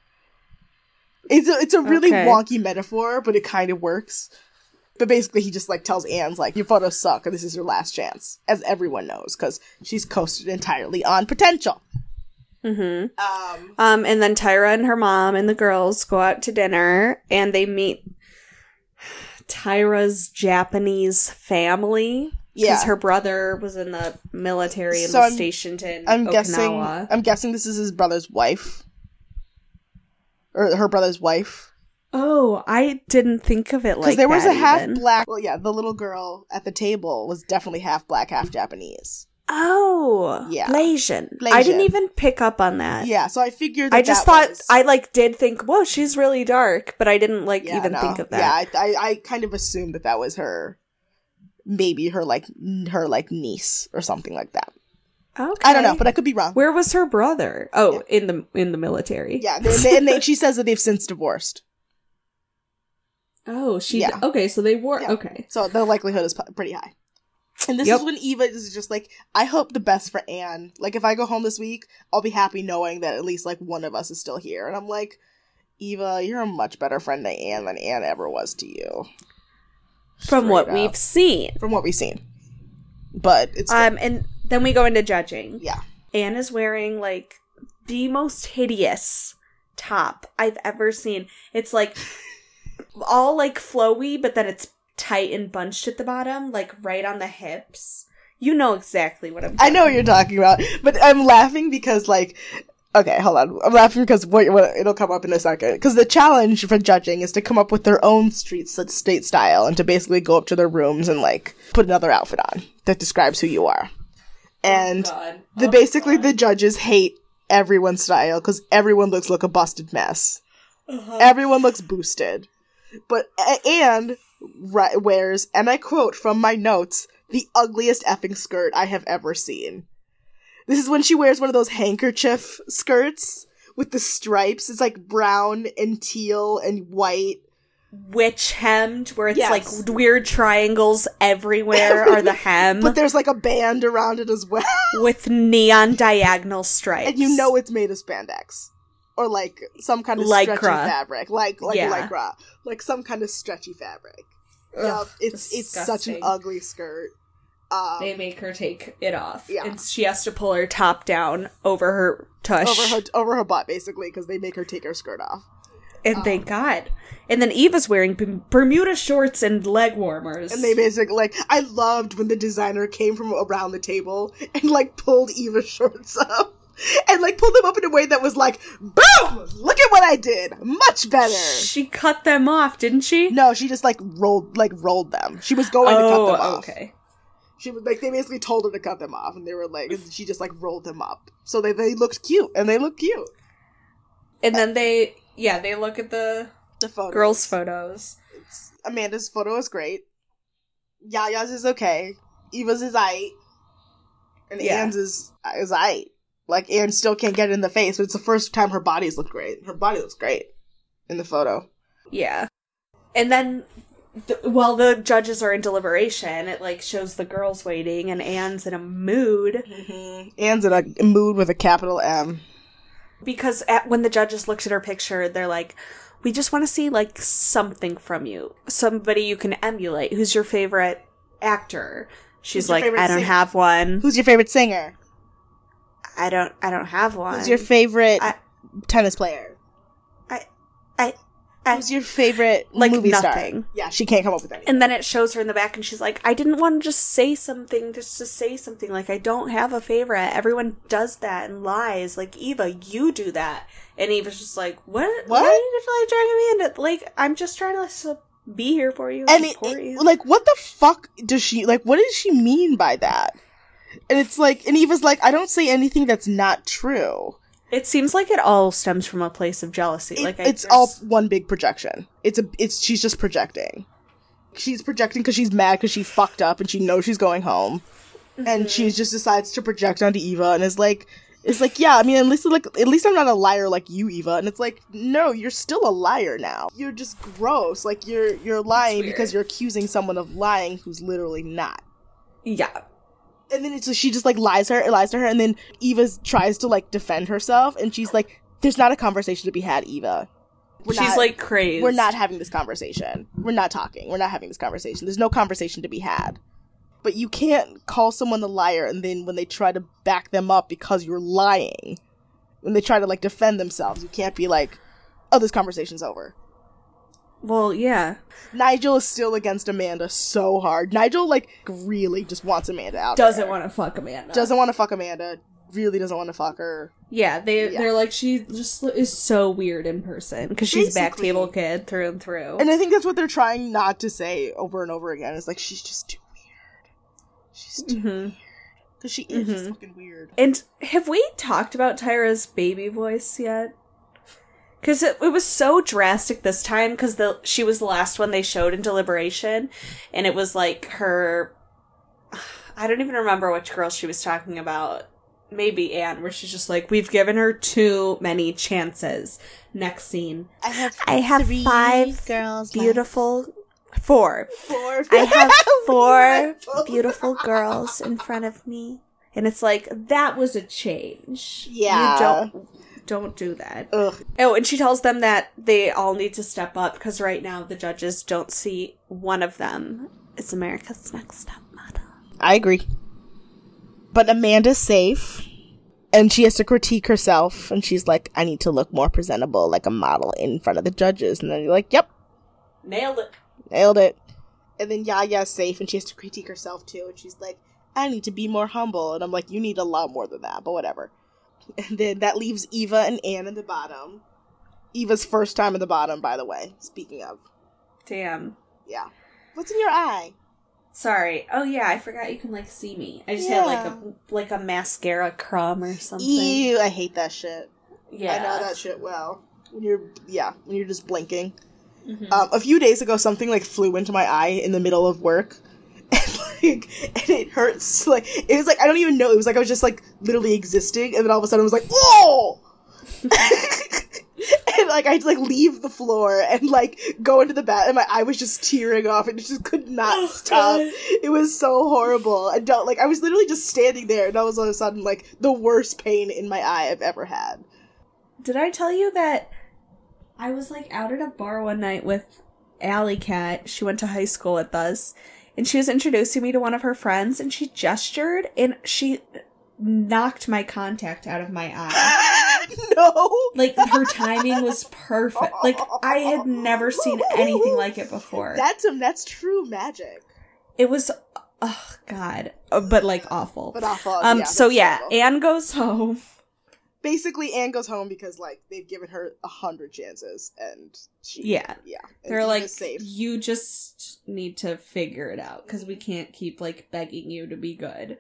It's a really wonky metaphor, but it kind of works. But basically, he just, like, tells Anne's, like, your photos suck and this is your last chance. As everyone knows, because she's coasted entirely on potential. Mm-hmm. And then Tyra and her mom and the girls go out to dinner, and they meet Tyra's Japanese family. Because her brother was in the military and was stationed in Okinawa. I'm guessing this is his brother's wife. Or her brother's wife. Oh, I didn't think of it like that. Because there was a half-black... Well, yeah, the little girl at the table was definitely half-black, half-Japanese. Oh, yeah. Blasian. I didn't even pick up on that. Yeah, so I figured I just thought, I, like, did think, whoa, she's really dark, but I didn't, like, even think of that. Yeah, I kind of assumed that was her... Maybe her niece or something like that. Okay. I don't know, but I could be wrong. Where was her brother? Oh, in the military. Yeah, she says that they've since divorced. Oh, okay, so they were, okay. So the likelihood is pretty high. And this is when Eva is just like, I hope the best for Anne. Like, if I go home this week, I'll be happy knowing that at least, like, one of us is still here. And I'm like, Eva, you're a much better friend to Anne than Anne ever was to you. From what we've seen. But it's good. And then we go into judging. Yeah. Anne is wearing, like, the most hideous top I've ever seen. It's, like, all, like, flowy, but then it's tight and bunched at the bottom, like, right on the hips. You know exactly what I'm talking about. I know what you're talking about, but I'm laughing because, like... Okay, hold on. I'm laughing because it'll come up in a second. Because the challenge for judging is to come up with their own state style and to basically go up to their rooms and, like, put another outfit on that describes who you are. And the judges hate everyone's style because everyone looks like a busted mess. Uh-huh. Everyone looks boosted. But Anne wears, and I quote from my notes, the ugliest effing skirt I have ever seen. This is when she wears one of those handkerchief skirts with the stripes. It's like brown and teal and white. Witch hemmed, where it's like weird triangles everywhere are the hem. But there's like a band around it as well. With neon diagonal stripes. And you know it's made of spandex. Or like some kind of stretchy fabric. Like lycra. Like some kind of stretchy fabric. Ugh, it's such an ugly skirt. They make her take it off. Yeah. And she has to pull her top down over her tush. Over her butt, basically, because they make her take her skirt off. And thank God. And then Eva's wearing Bermuda shorts and leg warmers. And they basically, like, I loved when the designer came from around the table and, like, pulled Eva's shorts up. And, like, pulled them up in a way that was like, boom! Look at what I did! Much better! She cut them off, didn't she? No, she just, like, rolled them. She was going to cut them off. Okay. She was like, they basically told her to cut them off, and they were like, she just like rolled them up. So they looked cute, and they looked cute. And then Yeah, they look at the photos. girls' photos. Amanda's photo is great. Yaya's is okay. Eva's is aight. And Anne's is aight. Like, Anne still can't get it in the face, but it's the first time her bodies look great. Her body looks great in the photo. Yeah. And then, while the judges are in deliberation, it, like, shows the girls waiting, and Anne's in a mood. Mm-hmm. Anne's in a mood with a capital M. Because when the judges looked at her picture, they're like, we just want to see, like, something from you. Somebody you can emulate. Who's your favorite actor? She's like, I don't have one. Who's your favorite singer? I don't have one. Who's your favorite tennis player? Who's your favorite movie nothing. star? Yeah, she can't come up with anything. And then it shows her in the back, and she's like, I didn't want to just say something, just to say something. Like, I don't have a favorite. Everyone does that and lies. Like, Eva, you do that. And Eva's just like, what? Why are you like dragging me into? Like, I'm just trying to be here for you. And like, what the fuck does she, like, what does she mean by that? And it's like, and Eva's like, I don't say anything that's not true. It seems like it all stems from a place of jealousy. It's all one big projection. She's just projecting. She's projecting because she's mad because she fucked up and she knows she's going home. Mm-hmm. And she just decides to project onto Eva and is like, yeah, I mean, at least I'm not a liar like you, Eva. And it's like, no, you're still a liar now. You're just gross. Like, you're lying because you're accusing someone of lying who's literally not. Yeah. And then she just, like, lies to her, and then Eva tries to, like, defend herself, and she's like, there's not a conversation to be had, Eva. She's, like, crazed. We're not having this conversation. We're not talking. We're not having this conversation. There's no conversation to be had. But you can't call someone a liar, and then when they try to back them up because you're lying, when they try to, like, defend themselves, you can't be like, oh, this conversation's over. Well, yeah. Nigel is still against Amanda so hard. Nigel, like, really just wants Amanda out. Doesn't want to fuck Amanda. Doesn't want to fuck Amanda. Really doesn't want to fuck her. Yeah, they're like, she just is so weird in person. Because she's back table kid through and through. And I think that's what they're trying not to say over and over again. It's like, she's just too weird. She's too weird. Because she is just fucking weird. And have we talked about Tyra's baby voice yet? Because it was so drastic this time, because she was the last one they showed in deliberation, and it was like her, I don't even remember which girl she was talking about, maybe Anne, where she's just like, we've given her too many chances. Next scene. I have 5 girls beautiful, 4. I have 4 beautiful girls in front of me. And it's like, that was a change. Yeah. You don't do that. Ugh. Oh, and she tells them that they all need to step up because right now the judges don't see one of them is America's Next Top Model. I agree. But Amanda's safe, and she has to critique herself, and she's like, I need to look more presentable like a model in front of the judges. And then you're like, yep. Nailed it. And then Yaya's safe, and she has to critique herself too, and she's like, I need to be more humble. And I'm like, you need a lot more than that, but whatever. And then that leaves Eva and Anne in the bottom. Eva's first time in the bottom, by the way, speaking of. Damn. Yeah. What's in your eye? Sorry. Oh, yeah, I forgot you can, like, see me. I just had, like a mascara crumb or something. Ew, I hate that shit. Yeah. I know that shit well. When you're just blinking. Mm-hmm. A few days ago, something, like, flew into my eye in the middle of work. And it hurts. Like, it was like, I don't even know. It was like I was just, like, literally existing. And then all of a sudden I was like, whoa! And, like, I had to, like, leave the floor and, like, go into the bath. And my eye was just tearing off. And it just could not stop. God. It was so horrible. I was literally just standing there. And all of a sudden, like, the worst pain in my eye I've ever had. Did I tell you that I was, like, out at a bar one night with Alley Cat? She went to high school with us. And she was introducing me to one of her friends, and she gestured, and she knocked my contact out of my eye. No! Like, her timing was perfect. Like, I had never seen anything like it before. That's true magic. It was, oh, God. But, like, awful. But awful, Anne goes home. Basically, Anne goes home because, like, they've given her 100 chances, and she... Yeah. And they're like, safe. You just need to figure it out, because we can't keep, like, begging you to be good.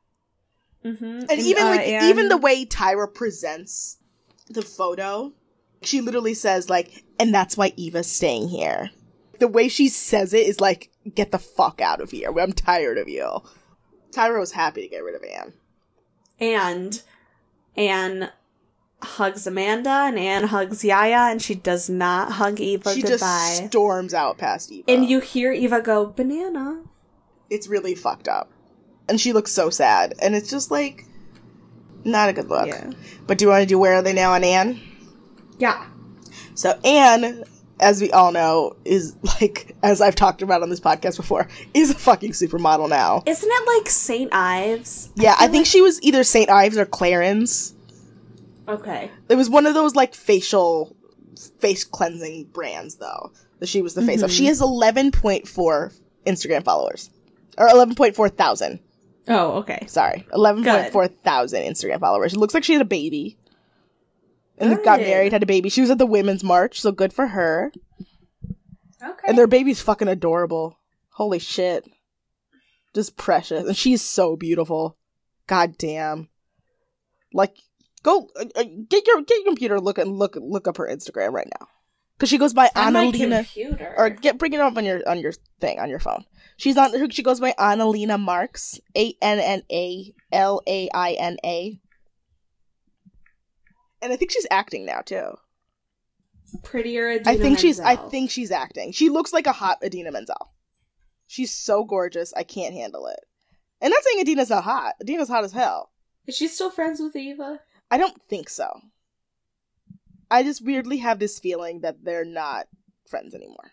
Mm-hmm. And even the way Tyra presents the photo, She literally says, like, and that's why Eva's staying here. The way she says it is like, get the fuck out of here. I'm tired of you. Tyra was happy to get rid of Anne. And Anne hugs Amanda, and Anne hugs Yaya, and she does not hug Eva She goodbye. just storms out past Eva. And you hear Eva go, banana. It's really fucked up. And she looks so sad. And it's just like, not a good look. Yeah. But do you want to do Where Are They Now on Anne? Yeah. So Anne, as we all know, is like, as I've talked about on this podcast before, is a fucking supermodel now. Isn't it like St. Ives? Yeah, I think she was either St. Ives or Clarins. Okay. It was one of those like face cleansing brands though, that she was the face of. She has 11.4 Instagram followers. Or 11.4 thousand. Oh, okay. Sorry. 11.4 thousand Instagram followers. It looks like she had a baby. And got married, had a baby. She was at the Women's March, so good for her. Okay. And their baby's fucking adorable. Holy shit. Just precious. And she's so beautiful. God damn. Like, go get your computer, look up her Instagram right now. Because she goes by On my Annalena. computer. Or bring it up on your thing, on your phone. She goes by Annalena Marks. ANNALAINA. And I think she's acting now too. Prettier Idina I Menzel. think she's acting. She looks like a hot Idina Menzel. She's so gorgeous, I can't handle it. And not saying Idina's not hot. Idina's hot as hell. Is she still friends with Eva? I don't think so. I just weirdly have this feeling that they're not friends anymore.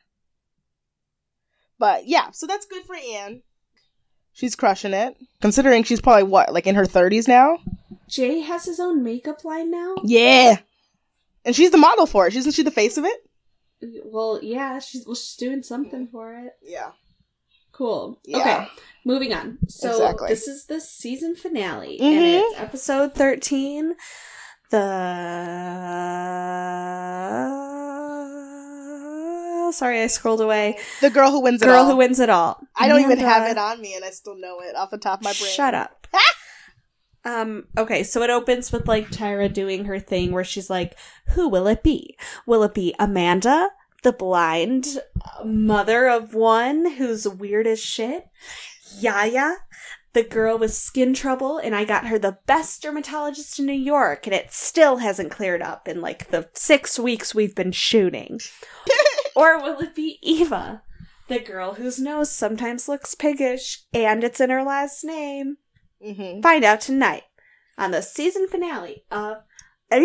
But yeah, so that's good for Anne. She's crushing it. Considering she's probably, what, like in her 30s now? Jay has his own makeup line now? Yeah. And she's the model for it. Isn't she the face of it? Well, yeah, she's doing something for it. Yeah. Cool. Yeah. Okay, moving on. So Exactly. this is the season finale, Mhm. and it's episode 13. Sorry, I scrolled away. The girl who wins it Girl all. who wins it all. I don't even Amanda- have it on me and I still know it off the top of my brain. Shut up. Okay, so it opens with like Tyra doing her thing where she's like, who will it be? Will it be Amanda, the blind mother of one who's weird as shit? Yaya, the girl with skin trouble, and I got her the best dermatologist in New York, and it still hasn't cleared up in like the 6 weeks we've been shooting. Or will it be Eva, the girl whose nose sometimes looks piggish, and it's in her last name? Mm-hmm. Find out tonight on the season finale of Dun,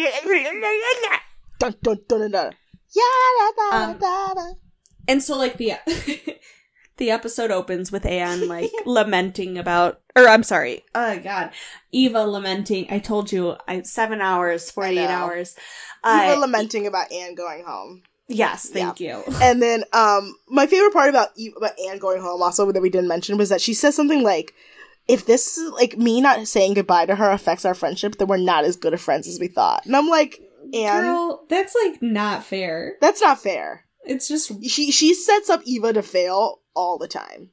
dun, dun, dun, dun. Yeah, da, da, da, da. And so like the the episode opens with Anne like lamenting about, or I'm sorry, oh god, Eva lamenting. I told you, 7 hours, 48 I know. hours. You were lamenting about Anne going home. Yes, thank you. And then my favorite part about Anne going home also that we didn't mention was that she says something like, if this, like, me not saying goodbye to her affects our friendship, then we're not as good of friends as we thought. And I'm like, Anne, Girl, that's like not fair. that's not fair. It's just She sets up Eva to fail all the time.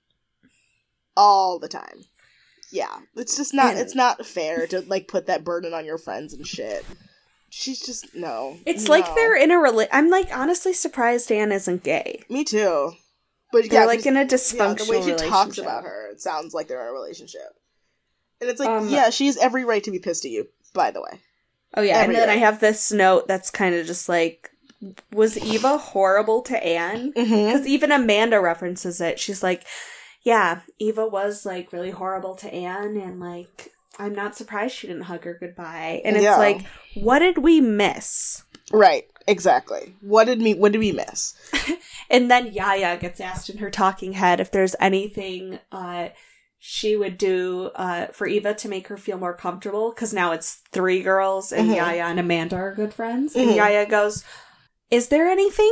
All the time. Yeah. It's just not, it's not fair to, like, put that burden on your friends and shit. She's just, no. it's No. like they're in a I'm like honestly surprised Anne isn't gay. Me too. But They're yeah, like in a the dysfunctional way she talks relationship. about her, it sounds like they're in a relationship. And it's like, Um, yeah, she has every right to be pissed at you, by the way. Oh yeah, and then Everywhere. I have this note that's kind of just like, was Eva horrible to Anne? Mm-hmm. Because even Amanda references it. She's like, yeah, Eva was like really horrible to Anne, and like, I'm not surprised she didn't hug her goodbye. And it's Yeah. like, what did we miss? Right, exactly. What did we miss? And then Yaya gets asked in her talking head if there's anything she would do for Eva to make her feel more comfortable, because now it's 3 girls and Mhm. Yaya and Amanda are good friends. Mhm. And Yaya goes, is there anything?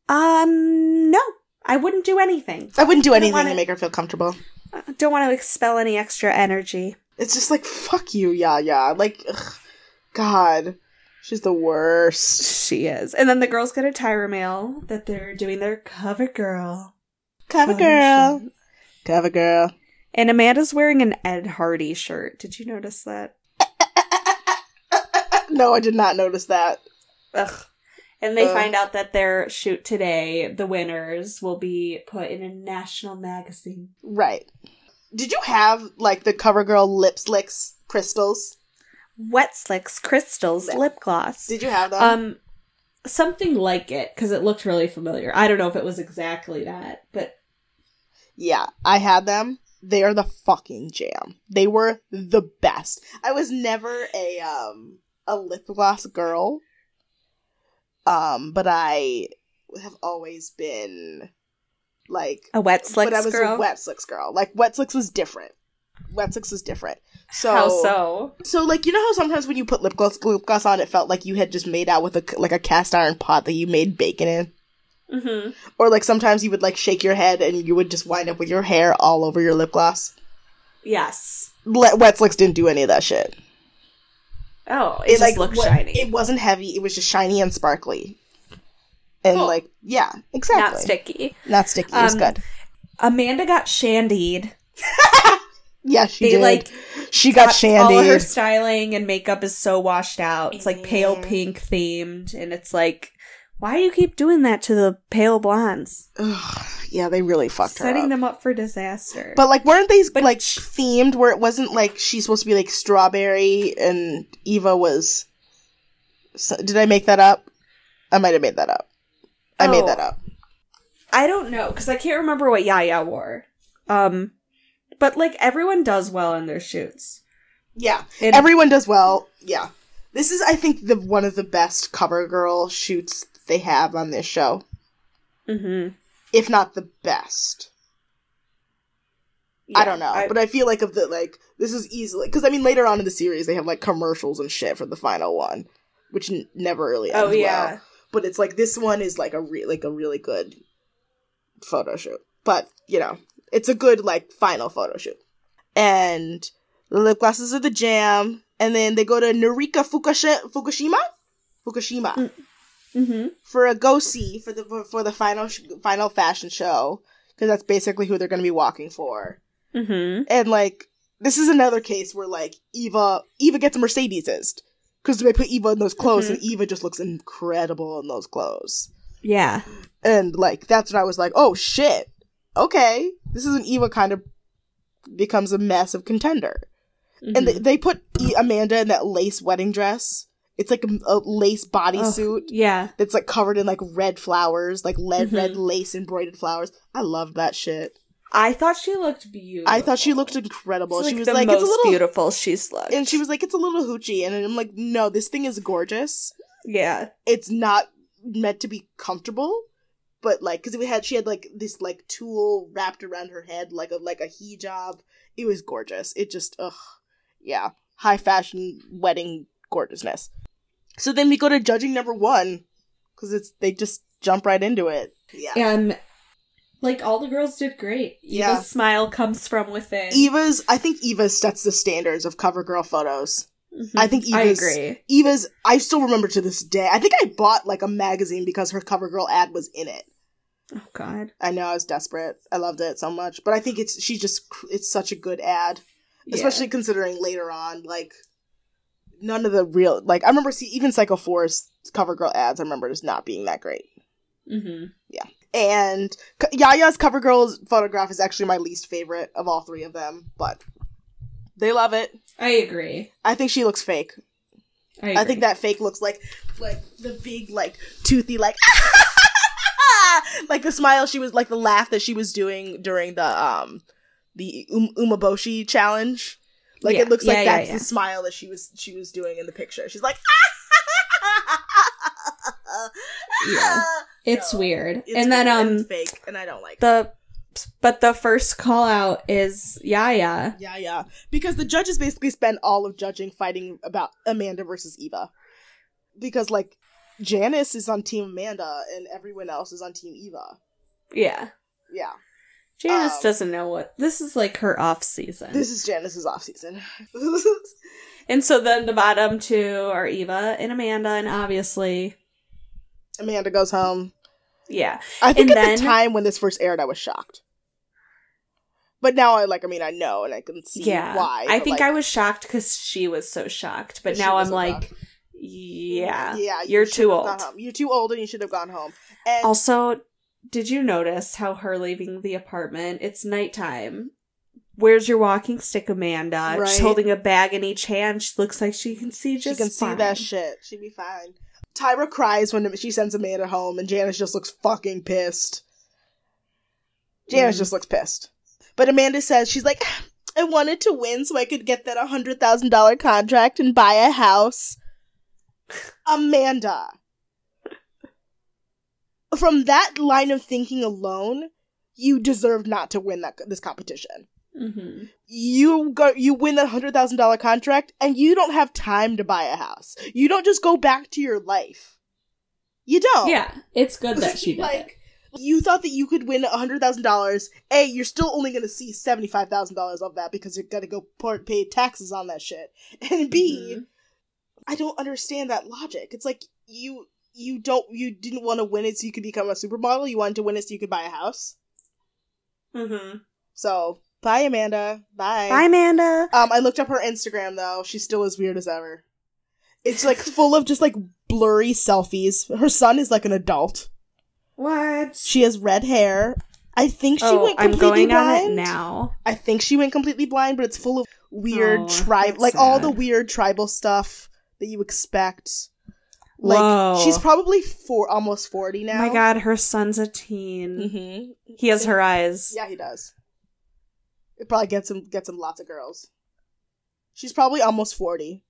No, I wouldn't do anything. I wouldn't do I don't anything wanna- to make her feel comfortable. I don't want to expel any extra energy. It's just like, fuck you, Yaya. Like, ugh, God. She's the worst. She is. And then the girls get a Tyra mail that they're doing their cover girl. Cover girl. Cover girl. And Amanda's wearing an Ed Hardy shirt. Did you notice that? No, I did not notice that. Ugh. And they find out that their shoot today, the winners, will be put in a national magazine. Right. Did you have, like, the CoverGirl Lip Slicks crystals? Wet Slicks Crystals lip gloss. Did you have them? Something like it, because it looked really familiar. I don't know if it was exactly that, but... Yeah, I had them. They are the fucking jam. They were the best. I was never a lip gloss girl. But I have always been, like... A Wet Slicks girl? But I was a Wet Slicks girl. Like, Wet Slicks was different. Wet Slicks was different. So, how so? So, like, you know how sometimes when you put lip gloss on, it felt like you had just made out with a cast iron pot that you made bacon in? Mm-hmm. Or, like, sometimes you would, like, shake your head and you would just wind up with your hair all over your lip gloss? Yes. Wet Slicks didn't do any of that shit. Oh, it just looked shiny. It wasn't heavy, it was just shiny and sparkly. And, like, yeah, exactly. Not sticky. Not sticky, it was good. Amanda got shandied. Yeah, she did. Like, she got shandied. All of her styling and makeup is so washed out. It's like pale pink themed, and it's like, why do you keep doing that to the pale blondes? Ugh, yeah, they really fucked her up. Setting them up for disaster. But, like, weren't they, like, themed where it wasn't, like, she's supposed to be, like, strawberry and Eva was... Did I make that up? I might have made that up. I made that up. I don't know, because I can't remember what Yaya wore. But, like, everyone does well in their shoots. Yeah. Everyone does well. Yeah. This is, I think, one of the best CoverGirl shoots they have on this show. Mm-hmm. If not the best. Yeah, I don't know. But I feel like this is easily... Because, I mean, later on in the series, they have, like, commercials and shit for the final one. Which never really ends well. But it's, like, this one is, like, a really good photo shoot. But, you know... It's a good, like, final photo shoot. And the lip glosses are the jam. And then they go to Narika Fukushima? Mm-hmm. For a go-see for the final fashion show. Because that's basically who they're going to be walking for. Mm-hmm. And, like, this is another case where, like, Eva gets Mercedes-ized. Because they put Eva in those clothes, and Eva just looks incredible in those clothes. Yeah. And, like, that's when I was like, oh, shit. Okay, this is an Eva kind of becomes a massive contender. Mm-hmm. And they put Amanda in that lace wedding dress. It's like a lace bodysuit. Yeah. That's like covered in like red flowers, like red lace embroidered flowers. I love that shit. I thought she looked beautiful. I thought she looked incredible. It's she was the like, most it's a little beautiful she's looked. And she was like, it's a little hoochie. And I'm like, no, this thing is gorgeous. Yeah. It's not meant to be comfortable. But, like, because she had, like, this, like, tulle wrapped around her head, like a hijab. It was gorgeous. It just, yeah. High fashion wedding gorgeousness. So then we go to judging number 1. Because they just jump right into it. Yeah. And, like, all the girls did great. Yeah. Eva's smile comes from within. I think Eva sets the standards of CoverGirl photos. Mm-hmm. I think I agree. I still remember to this day. I think I bought, like, a magazine because her CoverGirl ad was in it. Oh, God. I know, I was desperate. I loved it so much. But I think it's such a good ad. Yeah. Especially considering later on, like, none of the real, like, I remember even Psycho 4's CoverGirl ads, I remember just not being that great. Mm-hmm. Yeah. And Yaya's CoverGirl's photograph is actually my least favorite of all 3 of them, but they love it. I agree. I think she looks fake. I think that fake looks like the big, like, toothy, like, like the smile she was, like the laugh that she was doing during the Umaboshi challenge. Like, it looks like that's the smile that she was doing in the picture. She's like, yeah, it's weird. And then it's fake, and I don't like But the first call out is Yaya. Yeah. Because the judges basically spend all of judging fighting about Amanda versus Eva. Because, like, Janice is on Team Amanda, and everyone else is on Team Eva. Yeah. Yeah. Janice doesn't know what... This is, like, her off-season. This is Janice's off-season. And so then the bottom 2 are Eva and Amanda, and obviously... Amanda goes home. Yeah. I think at the time when this first aired, I was shocked. But now I know, and I can see why. I think I was shocked because she was so shocked. But now I'm like... Yeah. Yeah, You're should too have old. gone home. You're too old and you should have gone home. And Also, did you notice how her leaving the apartment? It's nighttime. Where's your walking stick, Amanda? Right. She's holding a bag in each hand. She looks like she can see just she can see fine. that shit. She'd be fine. Tyra cries when she sends Amanda home, and Janice just looks fucking pissed. Janice just looks pissed. But Amanda says, she's like, I wanted to win so I could get that $100,000 contract and buy a house. Amanda. From that line of thinking alone, you deserve not to win this competition. Mm-hmm. You win that $100,000 contract, and you don't have time to buy a house. You don't just go back to your life. You don't. Yeah, it's good that she did it. You thought that you could win $100,000. A, you're still only going to see $75,000 of that because you're going to go pay taxes on that shit. And B, I don't understand that logic. It's like you didn't want to win it so you could become a supermodel. You wanted to win it so you could buy a house. Mm-hmm. So, bye, Amanda. Bye. Bye, Amanda. I looked up her Instagram, though. She's still as weird as ever. It's, like, full of just, like, blurry selfies. Her son is, like, an adult. What? She has red hair. I think she went I'm completely going blind. on it now. I think she went completely blind, but it's full of weird that's like, all the sad. weird tribal stuff that you expect. Like, Whoa. she's probably almost 40 now. Oh my god, her son's a teen. Mm-hmm. He has her eyes. Yeah, he does. It probably gets him lots of girls. She's probably almost 40.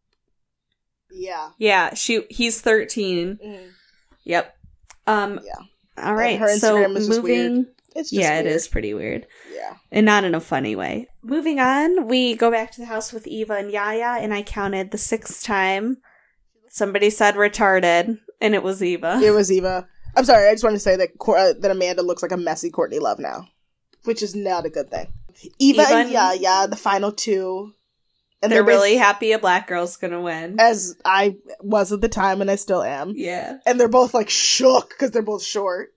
Yeah. Yeah, he's 13. Mm. Yep. Yeah. All right. Her so Instagram is just moving. weird. It's just It weird. is pretty weird, Yeah. and not in a funny way. Moving on, we go back to the house with Eva and Yaya, and I counted the 6th time. Somebody said retarded, and it was Eva. It was Eva. I'm sorry, I just wanted to say that that Amanda looks like a messy Courtney Love now, which is not a good thing. Eva and Yaya, the final two. And they're really happy a black girl's gonna win. As I was at the time, and I still am. Yeah. And they're both, like, shook, because they're both short.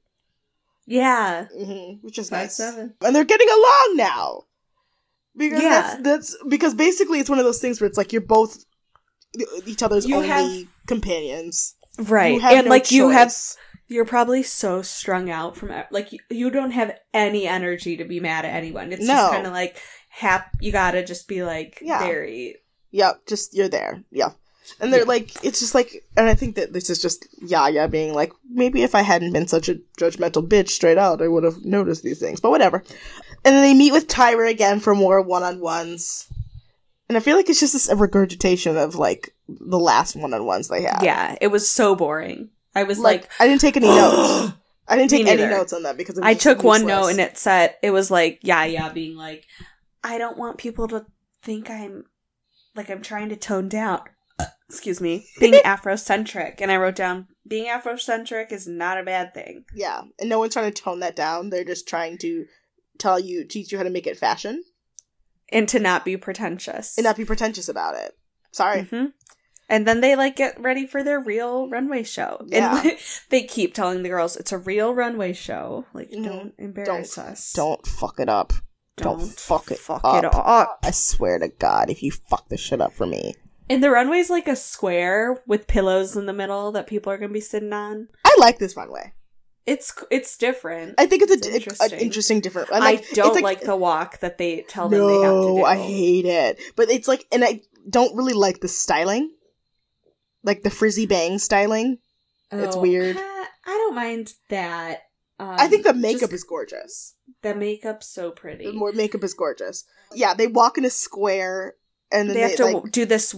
Yeah. Mm-hmm, which is nice. 5'7". And they're getting along now. Because Yeah. that's because basically it's one of those things where it's like you're both each other's You only have- companions. Right. You have And no like choice. you're probably so strung out from like you don't have any energy to be mad at anyone. It's No. just kind of like you gotta just be like very. Yep, just you're there. Yeah. And they're like, it's just like, and I think that this is just Yaya being like, maybe if I hadn't been such a judgmental bitch straight out, I would have noticed these things, but whatever. And then they meet with Tyra again for more one-on-ones. And I feel like it's just this regurgitation of, like, the last one-on-ones they had. Yeah, it was so boring. I was like I didn't take any notes. I didn't take Me any neither. notes on that because it was I just took one useless. note and it was like, being like, I don't want people to think I'm trying to tone down. Excuse me. Being Afrocentric. And I wrote down, being Afrocentric is not a bad thing. Yeah, and no one's trying to tone that down. They're just trying to teach you how to make it fashion. And to not be pretentious. And not be pretentious about it. Sorry. Mm-hmm. And then they get ready for their real runway show. Yeah. And they keep telling the girls, it's a real runway show. Like, don't embarrass us. Don't fuck it up. Don't fuck it fuck up. it up. I swear to God, if you fuck this shit up for me. And the runway's like a square with pillows in the middle that people are going to be sitting on. I like this runway. It's different. I think it's interesting. an interesting different. I don't like the walk that they tell them they have to do. No, I hate it. But it's like, and I don't really like the styling. Like the frizzy bang styling. It's weird. I don't mind that. I think the makeup is gorgeous. The makeup's so pretty. The makeup is gorgeous. Yeah, they walk in a square and then they have to like, do this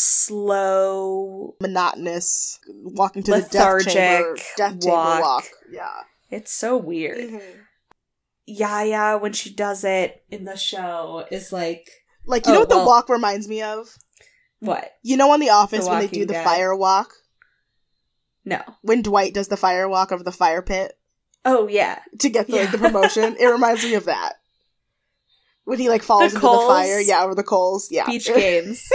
slow, monotonous walking to lethargic the death chamber walk. Yeah. It's so weird. Mm-hmm. Yaya, when she does it in the show, is like... Like, you know what the walk reminds me of? What? You know on The Office The when they Walking do the Dead? fire walk? No. When Dwight does the fire walk over the fire pit Oh, yeah. to get the, like, the promotion? It reminds me of that. When he, like, falls into coals? the fire. Yeah, over the coals. Yeah. Beach games.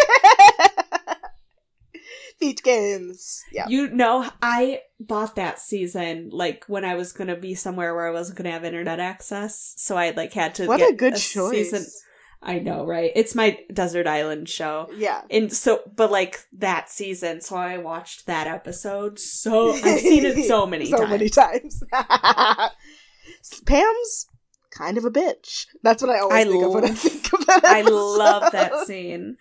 Beach games. Yeah. You know, I bought that season, like, when I was going to be somewhere where I wasn't going to have internet access. So I, like, had to What get a good choice. season. I know, right? It's my desert island show. Yeah. And so, but like that season, so I watched that episode. So I've seen it so many times. So many times. Pam's kind of a bitch. That's what I always think of when I think of that episode. I love that scene.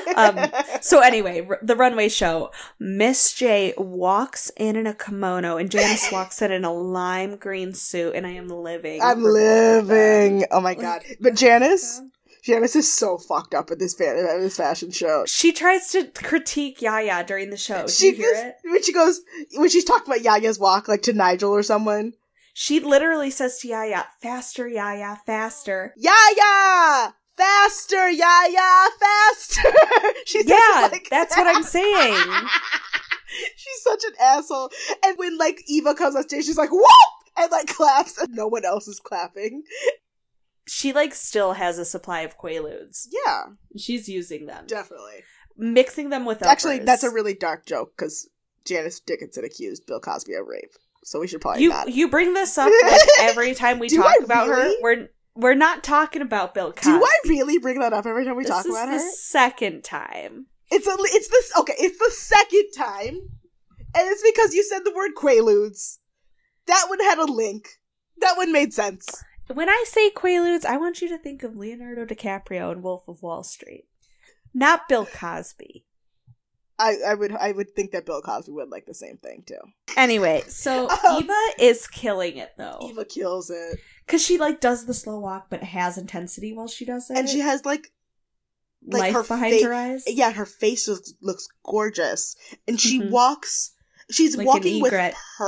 So anyway, the runway show. Miss J walks in a kimono, and Janice walks in a lime green suit, and I am living. I'm living. Oh my god! But Janice is so fucked up at this fashion show. She tries to critique Yaya during the show. Did you hear it? When she's talking about Yaya's walk, like to Nigel or someone. She literally says to Yaya, "Faster, Yaya, faster." Yaya! Faster, Yaya, faster! She says it like that's that. what I'm saying. She's such an asshole. And when, like, Eva comes on stage, she's like, whoop! And, like, claps, and no one else is clapping. She, like, still has a supply of Quaaludes. Yeah. She's using them. Definitely. Mixing them with Actually, uppers. that's a really dark joke, because Janice Dickinson accused Bill Cosby of rape. So we should probably not. You bring this up like, every time we talk about her. We're not talking about Bill Cosby. Do I really bring that up every time we talk about her? This is the second time. It's the second time. And it's because you said the word Quaaludes. That one had a link. That one made sense. When I say Quaaludes, I want you to think of Leonardo DiCaprio in Wolf of Wall Street. Not Bill Cosby. I would think that Bill Cosby would like the same thing too. Anyway, so Eva is killing it though. Eva kills it. Cause she like does the slow walk but has intensity while she does it. And she has like life her behind her eyes. Yeah, her face looks gorgeous. And she walks she's like walking with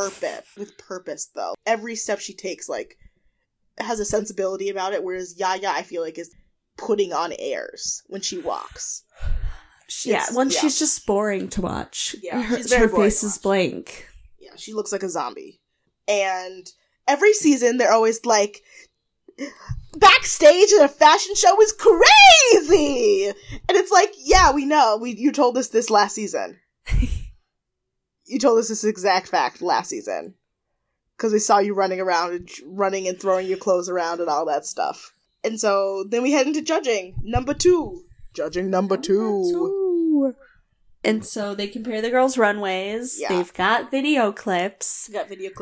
purpose though. Every step she takes like has a sensibility about it, whereas Yaya I feel like is putting on airs when she walks. She's just boring to watch. Yeah, her face is blank. Yeah, she looks like a zombie. And every season, they're always like, backstage at a fashion show is crazy! And it's like, yeah, we know. You told us this last season. You told us this exact fact last season. Because we saw you running and throwing your clothes around and all that stuff. And so, then we head into judging. Number 2. Judging number two. And so they compare the girls' runways. Yeah. They've got video clips.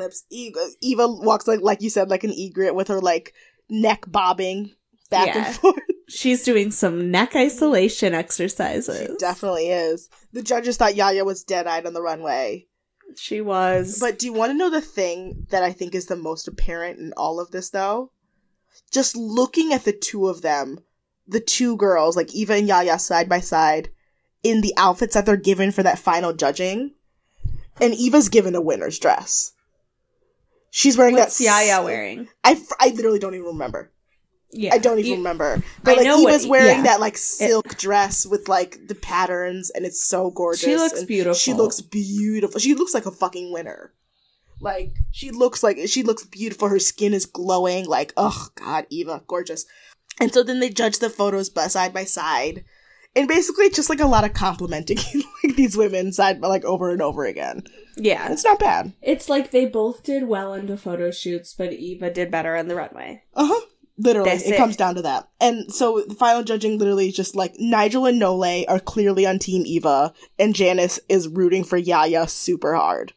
Eva walks like you said, like an egret with her like neck bobbing back and forth. She's doing some neck isolation exercises. She definitely is. The judges thought Yaya was dead-eyed on the runway. She was. But do you want to know the thing that I think is the most apparent in all of this, though? Just looking at the two of them, the two girls, like Eva and Yaya side by side, in the outfits that they're given for that final judging. And Eva's given a winner's dress. She's wearing What's Yaya wearing? I literally don't even remember. Yeah, I don't even remember. But like Eva's wearing that like silk dress with like the patterns, and it's so gorgeous. She looks beautiful. She looks beautiful. She looks like a fucking winner. Like she looks beautiful. Her skin is glowing. Like, oh god, Eva, gorgeous. And so then they judge the photos side by side. And basically it's just like a lot of complimenting like these women over and over again. Yeah. It's not bad. It's like they both did well on the photo shoots, but Eva did better on the runway. Uh-huh. Literally. It comes down to that. And so the final judging literally is just like Nigel and Nole are clearly on Team Eva, and Janice is rooting for Yaya super hard.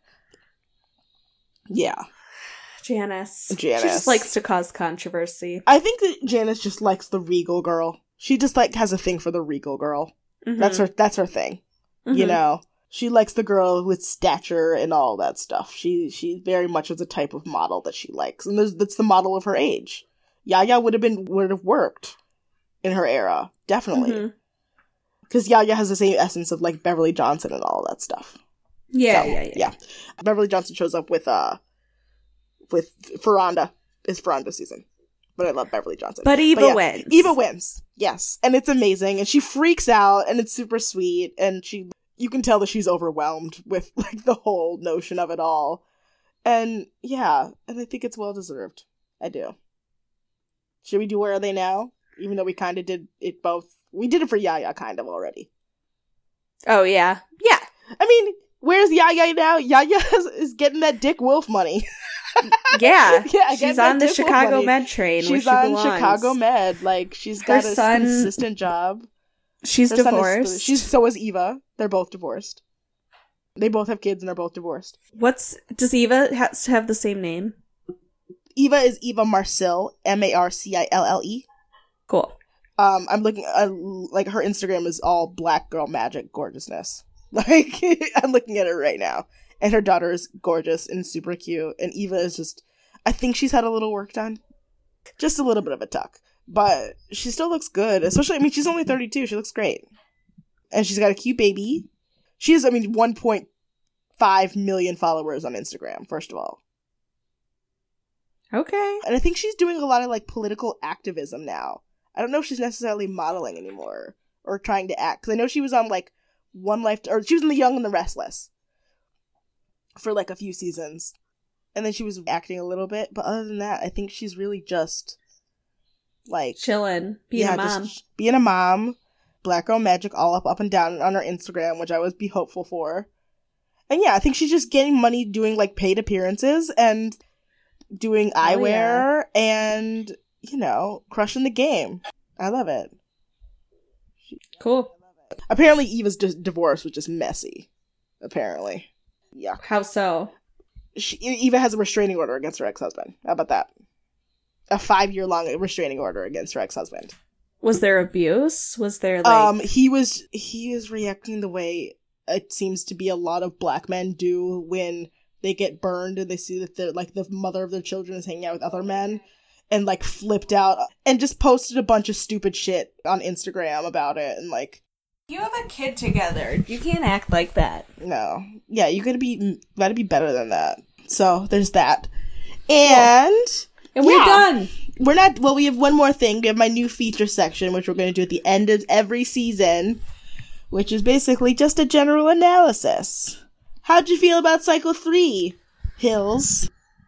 Yeah. Janice. She just likes to cause controversy. I think that Janice just likes the regal girl. She just like has a thing for the regal girl. Mm-hmm. That's her thing. Mm-hmm. You know? She likes the girl with stature and all that stuff. She very much is the type of model that she likes. And that's the model of her age. Yaya would have worked in her era. Definitely. Because Yaya has the same essence of like Beverly Johnson and all that stuff. Yeah. Beverly Johnson shows up with Ferranda. It's Ferranda's season. But I love Beverly Johnson. But Eva wins. Eva wins. Yes. And it's amazing. And she freaks out and it's super sweet. And you can tell that she's overwhelmed with like the whole notion of it all. And yeah. And I think it's well deserved. I do. Should we do Where Are They Now? Even though we kind of did it both. We did it for Yaya kind of already. Oh, yeah. Yeah. I mean, Where's Yaya now? Yaya is getting that Dick Wolf money. Yeah. Yeah, she's on the Chicago Med train. She's where she on belongs. Chicago Med. Like, she's got a consistent job. She's Her son divorced. so is Eva. They're both divorced. They both have kids and they're both divorced. Does Eva have the same name? Eva is Eva Marcille, Marcille. Cool. I'm looking like her Instagram is all black girl magic gorgeousness. Like, I'm looking at it right now. And her daughter is gorgeous and super cute. And Eva is just, I think she's had a little work done. Just a little bit of a tuck. But she still looks good. Especially, I mean, she's only 32. She looks great. And she's got a cute baby. She has, 1.5 million followers on Instagram, first of all. Okay. And I think she's doing a lot of, like, political activism now. I don't know if she's necessarily modeling anymore. Or trying to act. Because I know she was on, like, or she was in The Young and the Restless. For, like, a few seasons. And then she was acting a little bit. But other than that, I think she's really just, like... chilling. Being a mom. Just being a mom. Black girl magic all up and down on her Instagram, which I would be hopeful for. And yeah, I think she's just getting money doing, like, paid appearances and doing eyewear and, crushing the game. I love it. Cool. Apparently Eva's divorce was just messy. Apparently. Yeah. How so? Eva has a restraining order against her ex-husband. How about that? A 5-year-long restraining order against her ex-husband. Was there abuse? Was there, like... He is reacting the way it seems to be a lot of black men do when they get burned and they see that they're, like, the mother of their children is hanging out with other men, and, like, flipped out and just posted a bunch of stupid shit on Instagram about it, and, like... You have a kid together. You can't act like that. No. Yeah, you gotta be better than that. So, there's that. And we're done. We're not, well, we have one more thing. We have my new feature section, which we're going to do at the end of every season, which is basically just a general analysis. How'd you feel about Cycle 3, Hills?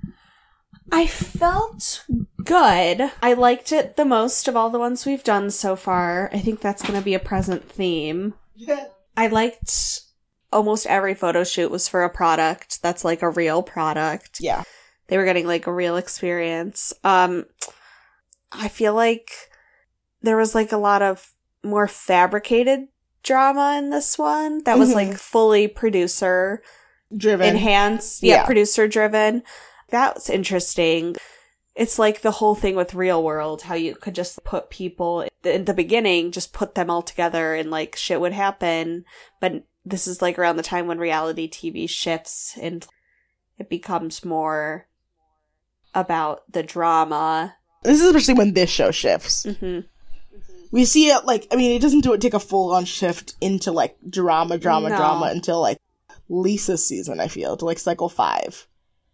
I felt good. I liked it the most of all the ones we've done so far. I think that's going to be a present theme. Yeah. I liked almost every photo shoot was for a product that's, like, a real product. Yeah. They were getting, like, a real experience. I feel like there was, like, a lot of more fabricated drama in this one that was, like, fully producer driven. Enhanced. Yeah, producer driven. That was interesting. It's like the whole thing with Real World, how you could just put people in the beginning, just put them all together and, like, shit would happen. But this is, like, around the time when reality TV shifts and it becomes more about the drama. This is especially when this show shifts. Mm-hmm. We see it, like, it doesn't take a full-on shift into, like, drama until, like, Lisa's season, I feel, to, like, Cycle 5.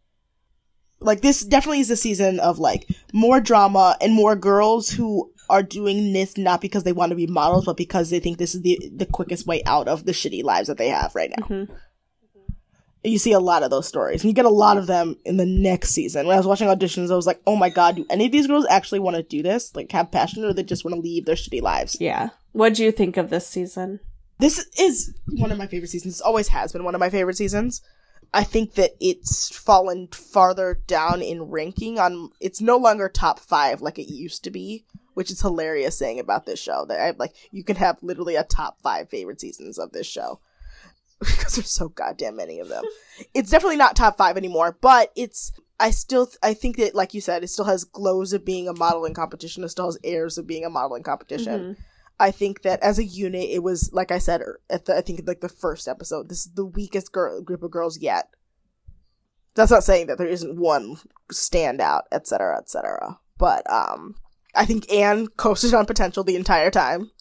Like, this definitely is a season of, like, more drama and more girls who are doing this not because they want to be models, but because they think this is the quickest way out of the shitty lives that they have right now. Mm-hmm. You see a lot of those stories. And you get a lot of them in the next season. When I was watching auditions, I was like, oh my god, do any of these girls actually want to do this? Like, have passion, or they just want to leave their shitty lives? Yeah. What'd you think of this season? This is one of my favorite seasons. It always has been one of my favorite seasons. I think that it's fallen farther down in ranking on, it's no longer top 5 like it used to be, which is hilarious saying about this show. That you can have literally a top 5 favorite seasons of this show. Because there's so goddamn many of them. It's definitely not top 5 anymore, but I think that, like you said, it still has glows of being a modeling competition. It still has airs of being a modeling competition. Mm-hmm. I think that as a unit, it was, like I said, I think like the first episode, this is the weakest group of girls yet. That's not saying that there isn't one standout, etc., etc. But I think Anne coasted on potential the entire time.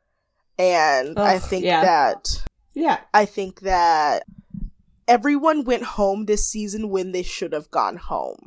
And I think that everyone went home this season when they should have gone home.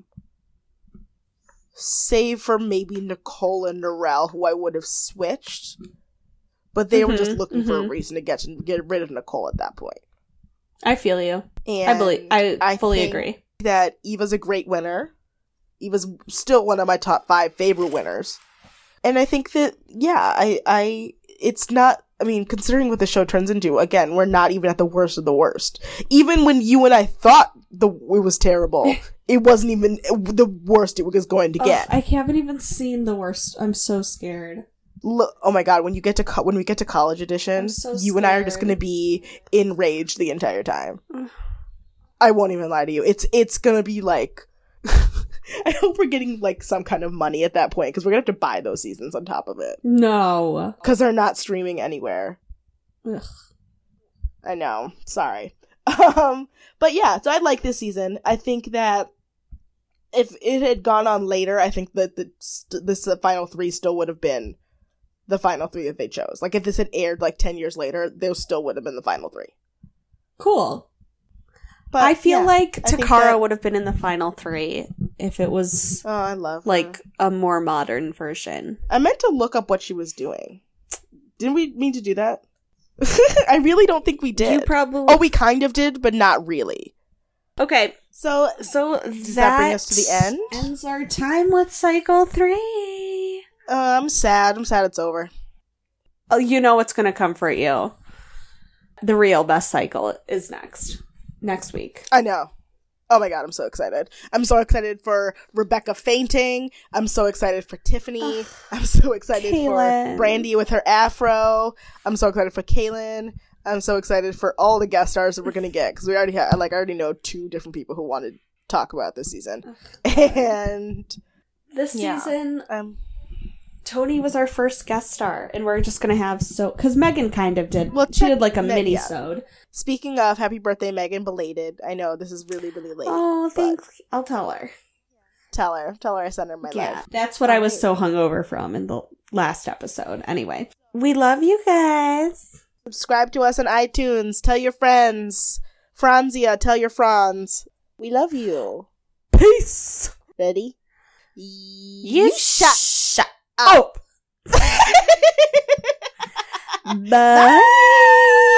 Save for maybe Nicole and Narelle, who I would have switched. But they were just looking for a reason to get rid of Nicole at that point. I feel you. And I fully agree. That Eva's a great winner. Eva's still one of my top 5 favorite winners. And I think that, it's not I mean, considering what the show turns into, again, we're not even at the worst of the worst. Even when you and I thought it was terrible, it wasn't even the worst it was going to get. I haven't even seen the worst. I'm so scared. Look, oh my god, when we get to college edition, you and I are just going to be enraged the entire time. I won't even lie to you. It's going to be like, I hope we're getting like some kind of money at that point, because we're going to have to buy those seasons on top of it. No. Because they're not streaming anywhere. Ugh. I know. Sorry. But yeah, so I like this season. I think that if it had gone on later, I think that this final 3 still would have been the final 3 that they chose. Like, if this had aired like 10 years later, there still would have been the final 3. Cool. But I feel like I think Takara that would have been in the final 3 if it was Oh, I love her. like a more modern version. I meant to look up what she was doing. Didn't we mean to do that? I really don't think we did. You probably. Oh, we kind of did, but not really. Okay. So Does that bring us to the end? Ends our time with Cycle 3. I'm sad. I'm sad it's over. Oh, you know what's going to comfort you. The real best cycle is next week. I know. Oh my god, I'm so excited. I'm so excited for Rebecca fainting. I'm so excited for Tiffany. I'm so excited Kaylin. for Brandy with her afro. I'm so excited for Kaylin. I'm so excited for all the guest stars that we're gonna get, because we already have, like, I already know 2 different people who want to talk about this season. And This yeah, season, Tony was our first guest star, and we're just gonna have because Megan kind of did. Well, she did like a Meg- mini-sode. Speaking of, happy birthday, Megan, belated. I know this is really, really late. Oh, but thanks. I'll tell her. Tell her I sent her my love. That's what I was so hungover from in the last episode. Anyway, we love you guys. Subscribe to us on iTunes. Tell your friends. Franzia, tell your Franz. We love you. Peace. Ready? You shut up. Bye.